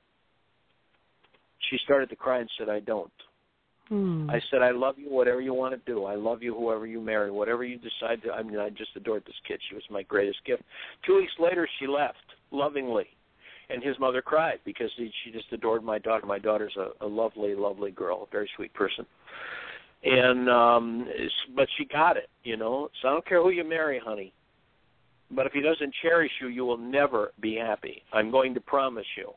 She started to cry and said, "I don't." Hmm. I said, "I love you, whatever you want to do. I love you, whoever you marry, whatever you decide to." I mean, I just adored this kid. She was my greatest gift. Two weeks later, she left, lovingly. And his mother cried because he, she just adored my daughter. My daughter's a, a lovely, lovely girl, a very sweet person. And um, but she got it, you know. So I don't care who you marry, honey. But if he doesn't cherish you, you will never be happy. I'm going to promise you.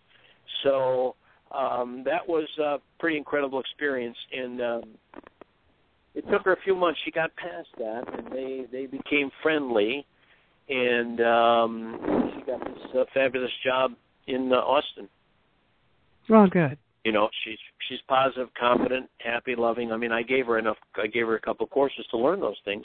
So um, that was a pretty incredible experience. And um, it took her a few months. She got past that, and they, they became friendly. And um, she got this uh, fabulous job in uh, Austin. Well, good. You know, she's she's positive, confident, happy, loving. I mean, I gave her enough. I gave her a couple of courses to learn those things.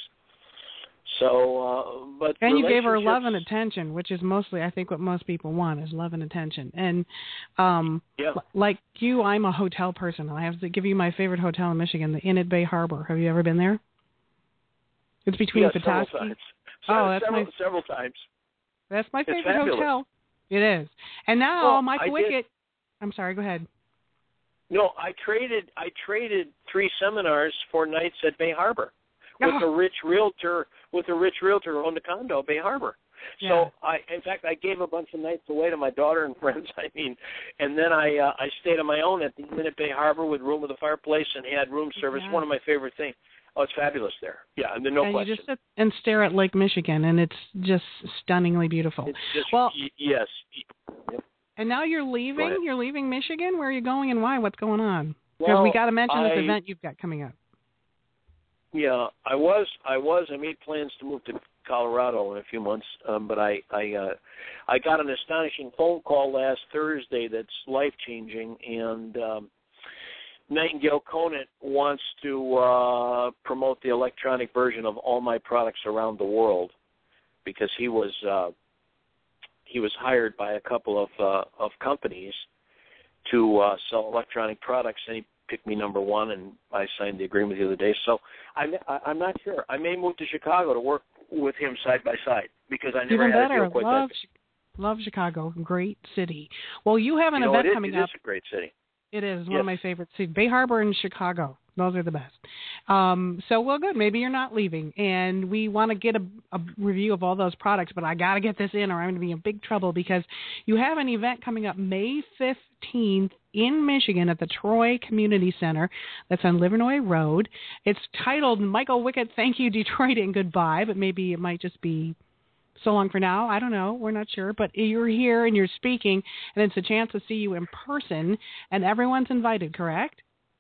So, uh, but and you gave her love and attention, which is mostly, I think, what most people want is love and attention. And um, yeah. like you, I'm a hotel person. I have to give you my favorite hotel in Michigan, the Inn at Bay Harbor. Have you ever been there? It's between yeah, Petoskey. Several times. Oh, that's several, my, several times. That's my favorite fabulous. hotel. It is. And now well, Michael I Wickett. Did, I'm sorry. Go ahead. No, I traded. I traded three seminars for nights at Bay Harbor with oh. a rich realtor. With a rich realtor who owned a condo at Bay Harbor. Yeah. So I, in fact, I gave a bunch of nights away to my daughter and friends. I mean, and then I uh, I stayed on my own at the Inn at Bay Harbor with room with a fireplace and had room service. Yeah. One of my favorite things. Oh, it's fabulous there. Yeah, and no and question. you just sit and stare at Lake Michigan, and it's just stunningly beautiful. It's just, well, y- yes. Yep. And now you're leaving. You're leaving Michigan. Where are you going, and why? What's going on? Because well, we got to mention I, this event you've got coming up. Yeah, I was. I was. I made plans to move to Colorado in a few months, um, but I I uh, I got an astonishing phone call last Thursday that's life changing, and um, Nightingale Conant wants to uh, promote the electronic version of all my products around the world because he was uh, he was hired by a couple of uh, of companies to uh, sell electronic products, and he picked me number one, and I signed the agreement the other day. So I'm I'm not sure. I may move to Chicago to work with him side by side because I never Even had better. a deal quite love, that love Chicago. Great city. Well, you have an you know, event it is, coming it up. It is a great city. It is one yes. of my favorite cities. Bay Harbor and Chicago. Those are the best. Um, so, well, good. Maybe you're not leaving. And we want to get a, a review of all those products, but I got to get this in or I'm going to be in big trouble because you have an event coming up May fifteenth in Michigan at the Troy Community Center. That's on Livernois Road. It's titled Michael Wickett, Thank You, Detroit, and Goodbye, but maybe it might just be so long for now. I don't know. We're not sure. But you're here and you're speaking, and it's a chance to see you in person, and everyone's invited, correct?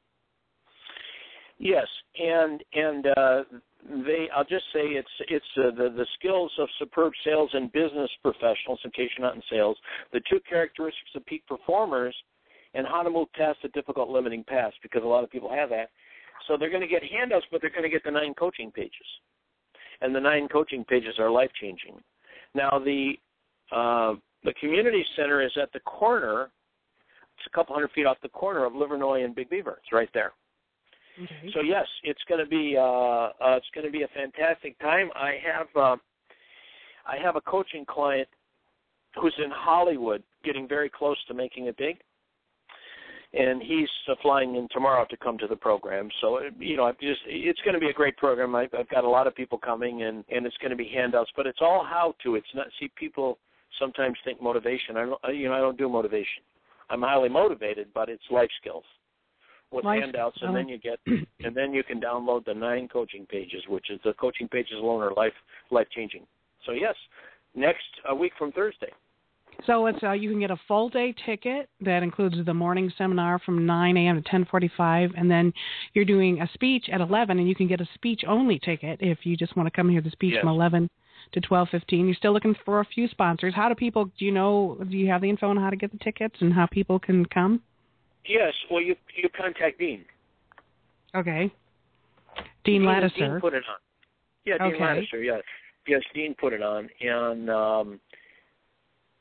Yes, and and uh, they. I'll just say it's it's uh, the the skills of superb sales and business professionals. In case you're not in sales, the two characteristics of peak performers, and how to move past the difficult limiting past. Because a lot of people have that. So they're going to get handouts, but they're going to get the nine coaching pages, and the nine coaching pages are life changing. Now the uh, the community center is at the corner. It's a couple hundred feet off the corner of Livernois and Big Beaver. It's right there. Okay. So yes, it's going to be uh, uh, it's going to be a fantastic time. I have uh, I have a coaching client who's in Hollywood, getting very close to making it big, and he's uh, flying in tomorrow to come to the program. So you know, I've just it's going to be a great program. I've, I've got a lot of people coming, and, and it's going to be handouts, but it's all how to. It's not. See, people sometimes think motivation. I don't. You know, I don't do motivation. I'm highly motivated, but it's life skills. With life, handouts, and uh, then you get, and then you can download the nine coaching pages, which is the coaching pages alone are life life changing. So yes, next a week from Thursday. So it's uh, you can get a full day ticket that includes the morning seminar from nine a.m. to ten forty-five, and then you're doing a speech at eleven, and you can get a speech only ticket if you just want to come and hear the speech yes. from eleven to twelve fifteen. You're still looking for a few sponsors. How do people? Do you know? Do you have the info on how to get the tickets and how people can come? Yes, well, you you contact Dean. Okay. Dean, Dean Ladisser. Dean put it on. Yeah, Dean okay. Ladisser, yeah. Yes, Dean put it on. And um,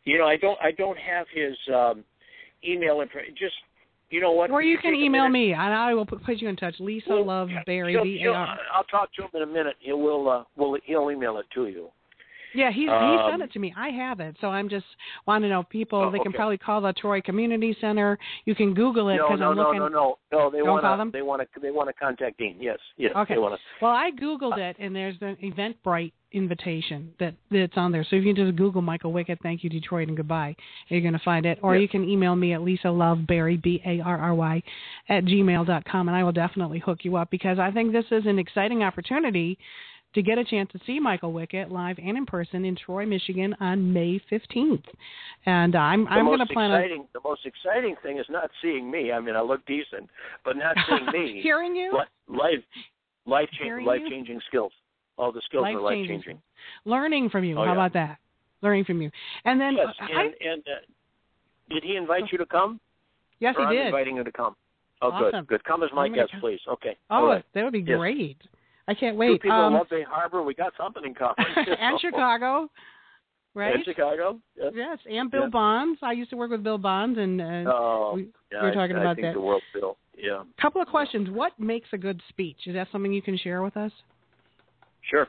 You know, I don't I don't have his um, email information. Just, you know what? Or you can email me, and I will put, put you in touch. Lisa well, Love Berry, she'll, B A she'll, R. I'll talk to him in a minute. He will. Uh, will he'll email it to you. Yeah, he um, he sent it to me. I have it, so I'm just wanting to know people. Oh, they can okay. probably call the Troy Community Center. You can Google it No, because no, I'm no, looking. no, no, no. They Don't call want them? to. They want to. They want to contact Dean. Yes, yes. Okay. They wanna, Well, I Googled it, and there's an Eventbrite invitation that that's on there. So if you just Google Michael Wickett, thank you, Detroit, and goodbye, you're going to find it. Or yeah. you can email me at Lisa Love Berry, B A R R Y, at gmail dot com, and I will definitely hook you up because I think this is an exciting opportunity to get a chance to see Michael Wickett live and in person in Troy, Michigan on May fifteenth. And uh, I'm, I'm going to plan exciting, on... The most exciting thing is not seeing me. I mean, I look decent, but not seeing me. Hearing you? Life, life, Hearing life you? changing skills. All the skills life are life changing. changing. Learning from you. Oh, How yeah. about that? Learning from you. And then... Yes, uh, and, I, and uh, did he invite you to come? yes, or he I'm did. inviting him to come. Oh, Awesome. good. Good. Come as my I'm gonna guest, come. please. Okay. Oh, All right. that would be Yes. great. I can't Two wait. people Um, in Love Bay Harbor. We got something in common. and Chicago, right? And Chicago. Yes. Yes, and Bill Yes. Bonds. I used to work with Bill Bonds, and uh, Oh, we, yeah, we were talking I, about I think that. the world, Bill. Yeah. Couple of questions. What makes a good speech? Is that something you can share with us? Sure.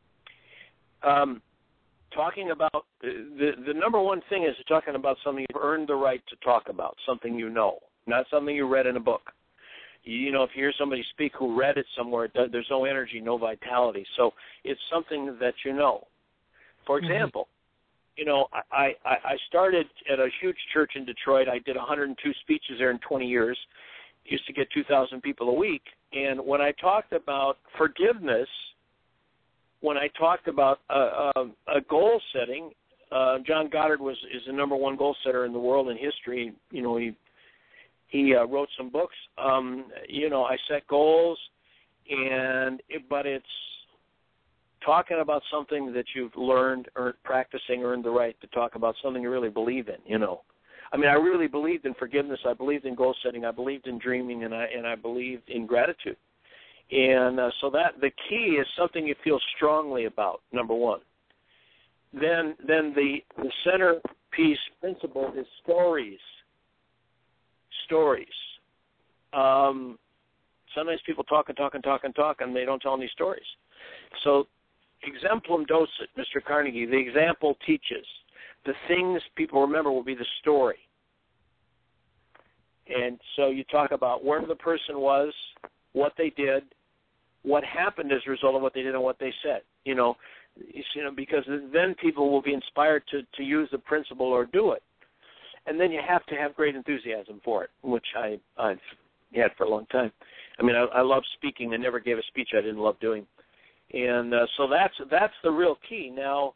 Um, talking about the the number one thing is talking about something you've earned the right to talk about, something you know, not something you read in a book. You know, if you hear somebody speak who read it somewhere, there's no energy, no vitality. So it's something that you know. For example, mm-hmm. you know, I, I, I started at a huge church in Detroit. I did one hundred two speeches there in twenty years. Used to get two thousand people a week. And when I talked about forgiveness, when I talked about a, a, a goal setting, uh, John Goddard was is the number one goal setter in the world in history. You know, he he uh, wrote some books. Um, you know, I set goals, and it, but it's talking about something that you've learned, or practicing, earned the right to talk about something you really believe in. You know, I mean, I really believed in forgiveness. I believed in goal setting. I believed in dreaming, and I and I believed in gratitude. And uh, so that the key is something you feel strongly about. Number one. Then, then the the centerpiece principle is stories. Stories. Um, sometimes people talk and talk and talk and talk, and they don't tell any stories. So, exemplum docet, Mister Carnegie. The example teaches. The things people remember will be the story. And so you talk about where the person was, what they did, what happened as a result of what they did and what they said. You know, you know, because then people will be inspired to, to use the principle or do it. And then you have to have great enthusiasm for it, which I, I've had for a long time. I mean, I, I love speaking. I never gave a speech I didn't love doing. And uh, so that's that's the real key. Now,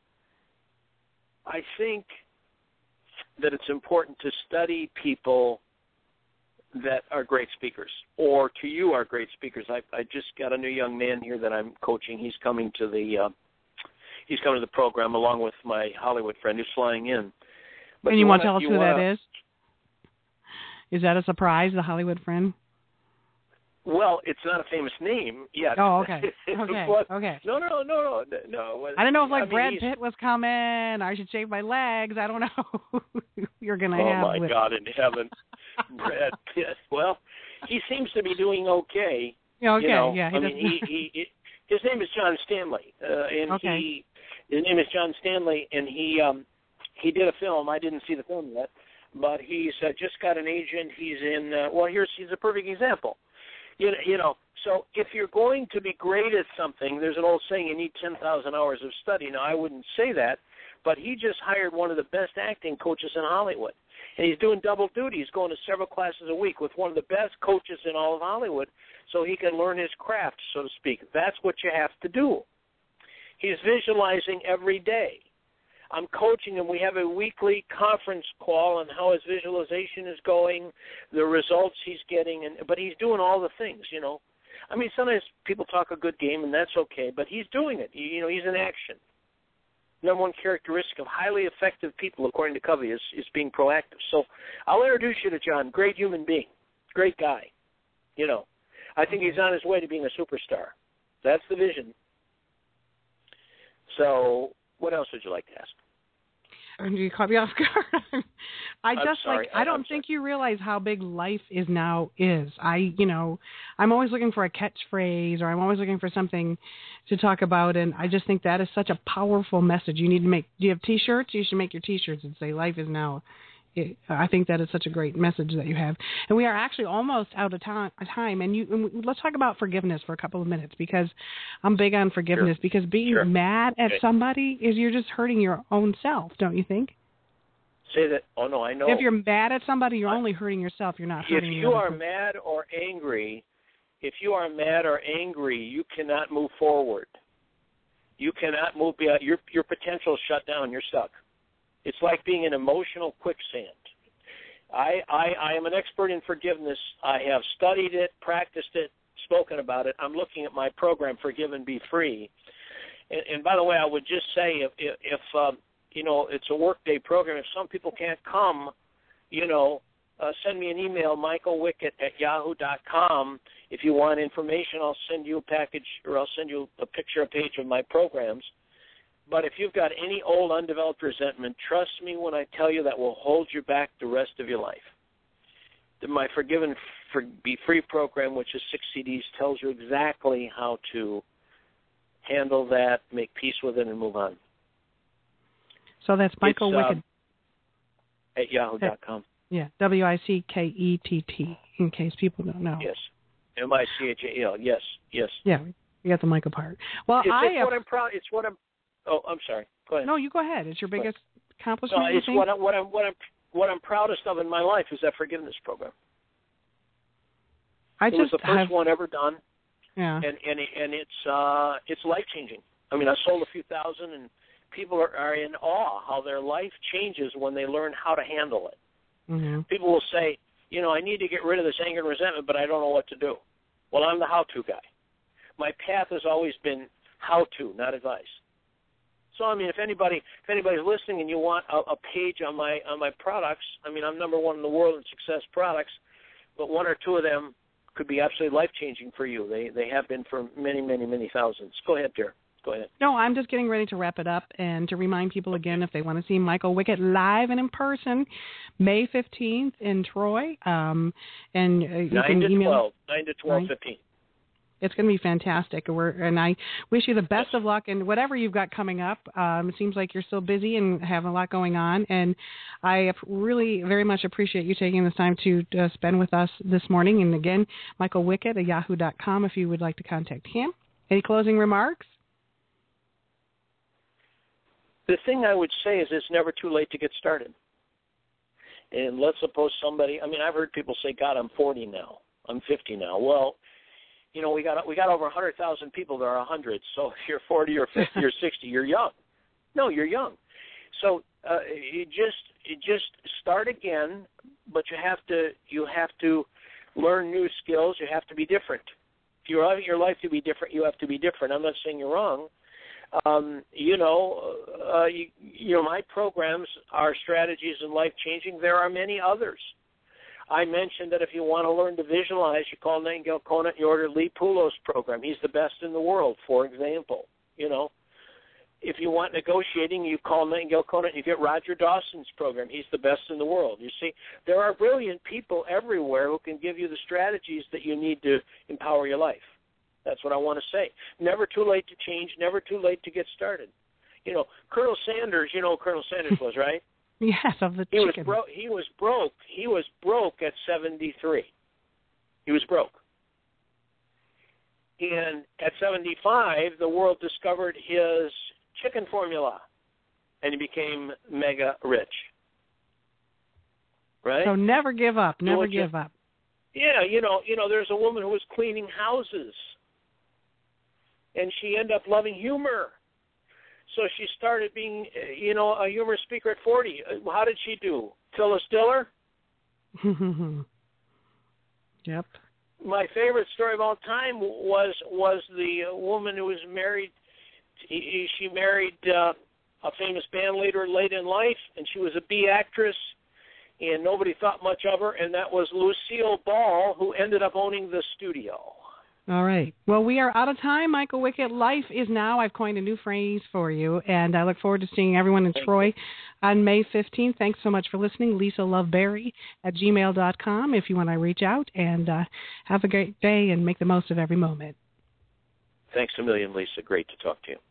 I think that it's important to study people that are great speakers, or to you are great speakers. I, I just got a new young man here that I'm coaching. He's coming to the uh, he's coming to the program along with my Hollywood friend who's flying in. But and you, you want to tell us who wanna, that is? Is that a surprise, the Hollywood friend? Well, it's not a famous name yet. Oh, okay. Okay. But, okay. No, no, no, no, no. I don't know if like I mean, Brad he's, Pitt was coming. I should shave my legs. I don't know who you're going to oh have. Oh, my with... God in heaven. Brad Pitt. Well, he seems to be doing okay. Yeah, okay, you know? yeah. He I mean, he, he, he, his name is John Stanley. Uh, and okay. he, his name is John Stanley, and he um, he did a film. I didn't see the film yet, but he's uh, just got an agent. He's in, uh, well, here's he's a perfect example. You know, you know, so if you're going to be great at something, there's an old saying, you need ten thousand hours of study. Now, I wouldn't say that, but he just hired one of the best acting coaches in Hollywood. And he's doing double duty. He's going to several classes a week with one of the best coaches in all of Hollywood so he can learn his craft, so to speak. That's what you have to do. He's visualizing every day. I'm coaching him. We have a weekly conference call on how his visualization is going, the results he's getting, and but he's doing all the things, you know. I mean, sometimes people talk a good game, and that's okay, but he's doing it. You know, he's in action. Number one characteristic of highly effective people, according to Covey, is, is being proactive. So I'll introduce you to John. Great human being. Great guy. You know, I think he's on his way to being a superstar. That's the vision. So what else would you like to ask? You caught me off guard. I just sorry. like I don't I'm think you realize how big life is now is. I you know I'm always looking for a catchphrase, or I'm always looking for something to talk about, and I just think that is such a powerful message. You need to make. Do you have T-shirts? You should make your T-shirts and say "Life is now." It, I think that is such a great message that you have, and we are actually almost out of time. Time, and you. And we, let's talk about forgiveness for a couple of minutes, because I'm big on forgiveness. Sure. Because being Sure. mad at Okay. somebody is you're just hurting your own self, don't you think? Say that. Oh no, I know. If you're mad at somebody, you're only hurting yourself. You're not If hurting you the other are person. mad or angry, if you are mad or angry, you cannot move forward. You cannot move beyond your your potential is shut down. You're stuck. It's like being in emotional quicksand. I, I I am an expert in forgiveness. I have studied it, practiced it, spoken about it. I'm looking at my program, Forgive and Be Free. And, and by the way, I would just say if if, if um, you know, it's a workday program. If some people can't come, you know, uh, send me an email, michael wickett at yahoo dot com. If you want information, I'll send you a package, or I'll send you a picture, a page of my programs. But if you've got any old undeveloped resentment, trust me when I tell you that will hold you back the rest of your life. My Forgive and Be Free program, which is six C Ds, tells you exactly how to handle that, make peace with it, and move on. So that's Michael It's, uh, Wickett. At yahoo dot com. Yeah, W I C K E T T, in case people don't know. Yes. M I C H A L. Yes, yes. Yeah, we got the Michael part. Well, It's, I it's have, what I'm proud. It's what I'm. Oh, I'm sorry. Go ahead. no, you go ahead. It's your biggest accomplishment. No, you it's think? what I'm, what I'm what I'm what I'm proudest of in my life is that forgiveness program. I it just was the first have, one ever done, yeah. and and and it's uh it's life changing. I mean, I sold a few thousand, and people are, are in awe how their life changes when they learn how to handle it. Mm-hmm. People will say, you know, I need to get rid of this anger and resentment, but I don't know what to do. Well, I'm the how-to guy. My path has always been how-to, not advice. So, I mean, if anybody if anybody's listening and you want a, a page on my on my products, I mean, I'm number one in the world in success products, but one or two of them could be absolutely life-changing for you. They they have been for many, many, many thousands. Go ahead, dear. Go ahead. No, I'm just getting ready to wrap it up, and to remind people again, if they want to see Michael Wickett live and in person, May fifteenth in Troy, um, and uh, you nine can to email. twelve, nine to twelve fifteen. It's going to be fantastic. We're, and I wish you the best of luck in whatever you've got coming up. Um, it seems like you're still busy and have a lot going on. And I really very much appreciate you taking this time to uh, spend with us this morning. And again, Michael Wickett at yahoo dot com if you would like to contact him. Any closing remarks? The thing I would say is it's never too late to get started. And let's suppose somebody, I mean, I've heard people say, God, I'm forty now. I'm fifty now. Well, you know, we got we got over one hundred thousand people. There are one hundred. So if you're forty or fifty or sixty, you're young. No, you're young. So uh, you just you just start again, but you have to you have to learn new skills. You have to be different. If you want your life to be different, you have to be different. I'm not saying you're wrong. Um, you know, uh, you, you know, my programs are strategies in life changing. There are many others. I mentioned that if you want to learn to visualize, you call Nightingale Conant, you order Lee Poulos' program. He's the best in the world, for example. You know, if you want negotiating, you call Nightingale Conant, you get Roger Dawson's program. He's the best in the world. You see, there are brilliant people everywhere who can give you the strategies that you need to empower your life. That's what I want to say. Never too late to change, never too late to get started. You know, Colonel Sanders, you know who Colonel Sanders was, right? Yes, of the he chicken. Was bro- he was broke. He was broke at seventy-three. He was broke. And at seventy-five, the world discovered his chicken formula, and he became mega rich. Right? So never give up. Never So give you, up. Yeah, you know, you know, there's a woman who was cleaning houses, and she ended up loving humor. So she started being, you know, a humor speaker at forty. How did she do? Phyllis Diller? Yep. My favorite story of all time was was the woman who was married. She married uh, a famous band leader late in life, and she was a B actress, and nobody thought much of her, and that was Lucille Ball, who ended up owning the studio. All right. Well, we are out of time, Michael Wickett. Life is now. I've coined a new phrase for you, and I look forward to seeing everyone in Thank Troy on May fifteenth. Thanks so much for listening. Lisa Loveberry at gmail dot com if you want to reach out. And uh, have a great day and make the most of every moment. Thanks a million, Lisa. Great to talk to you.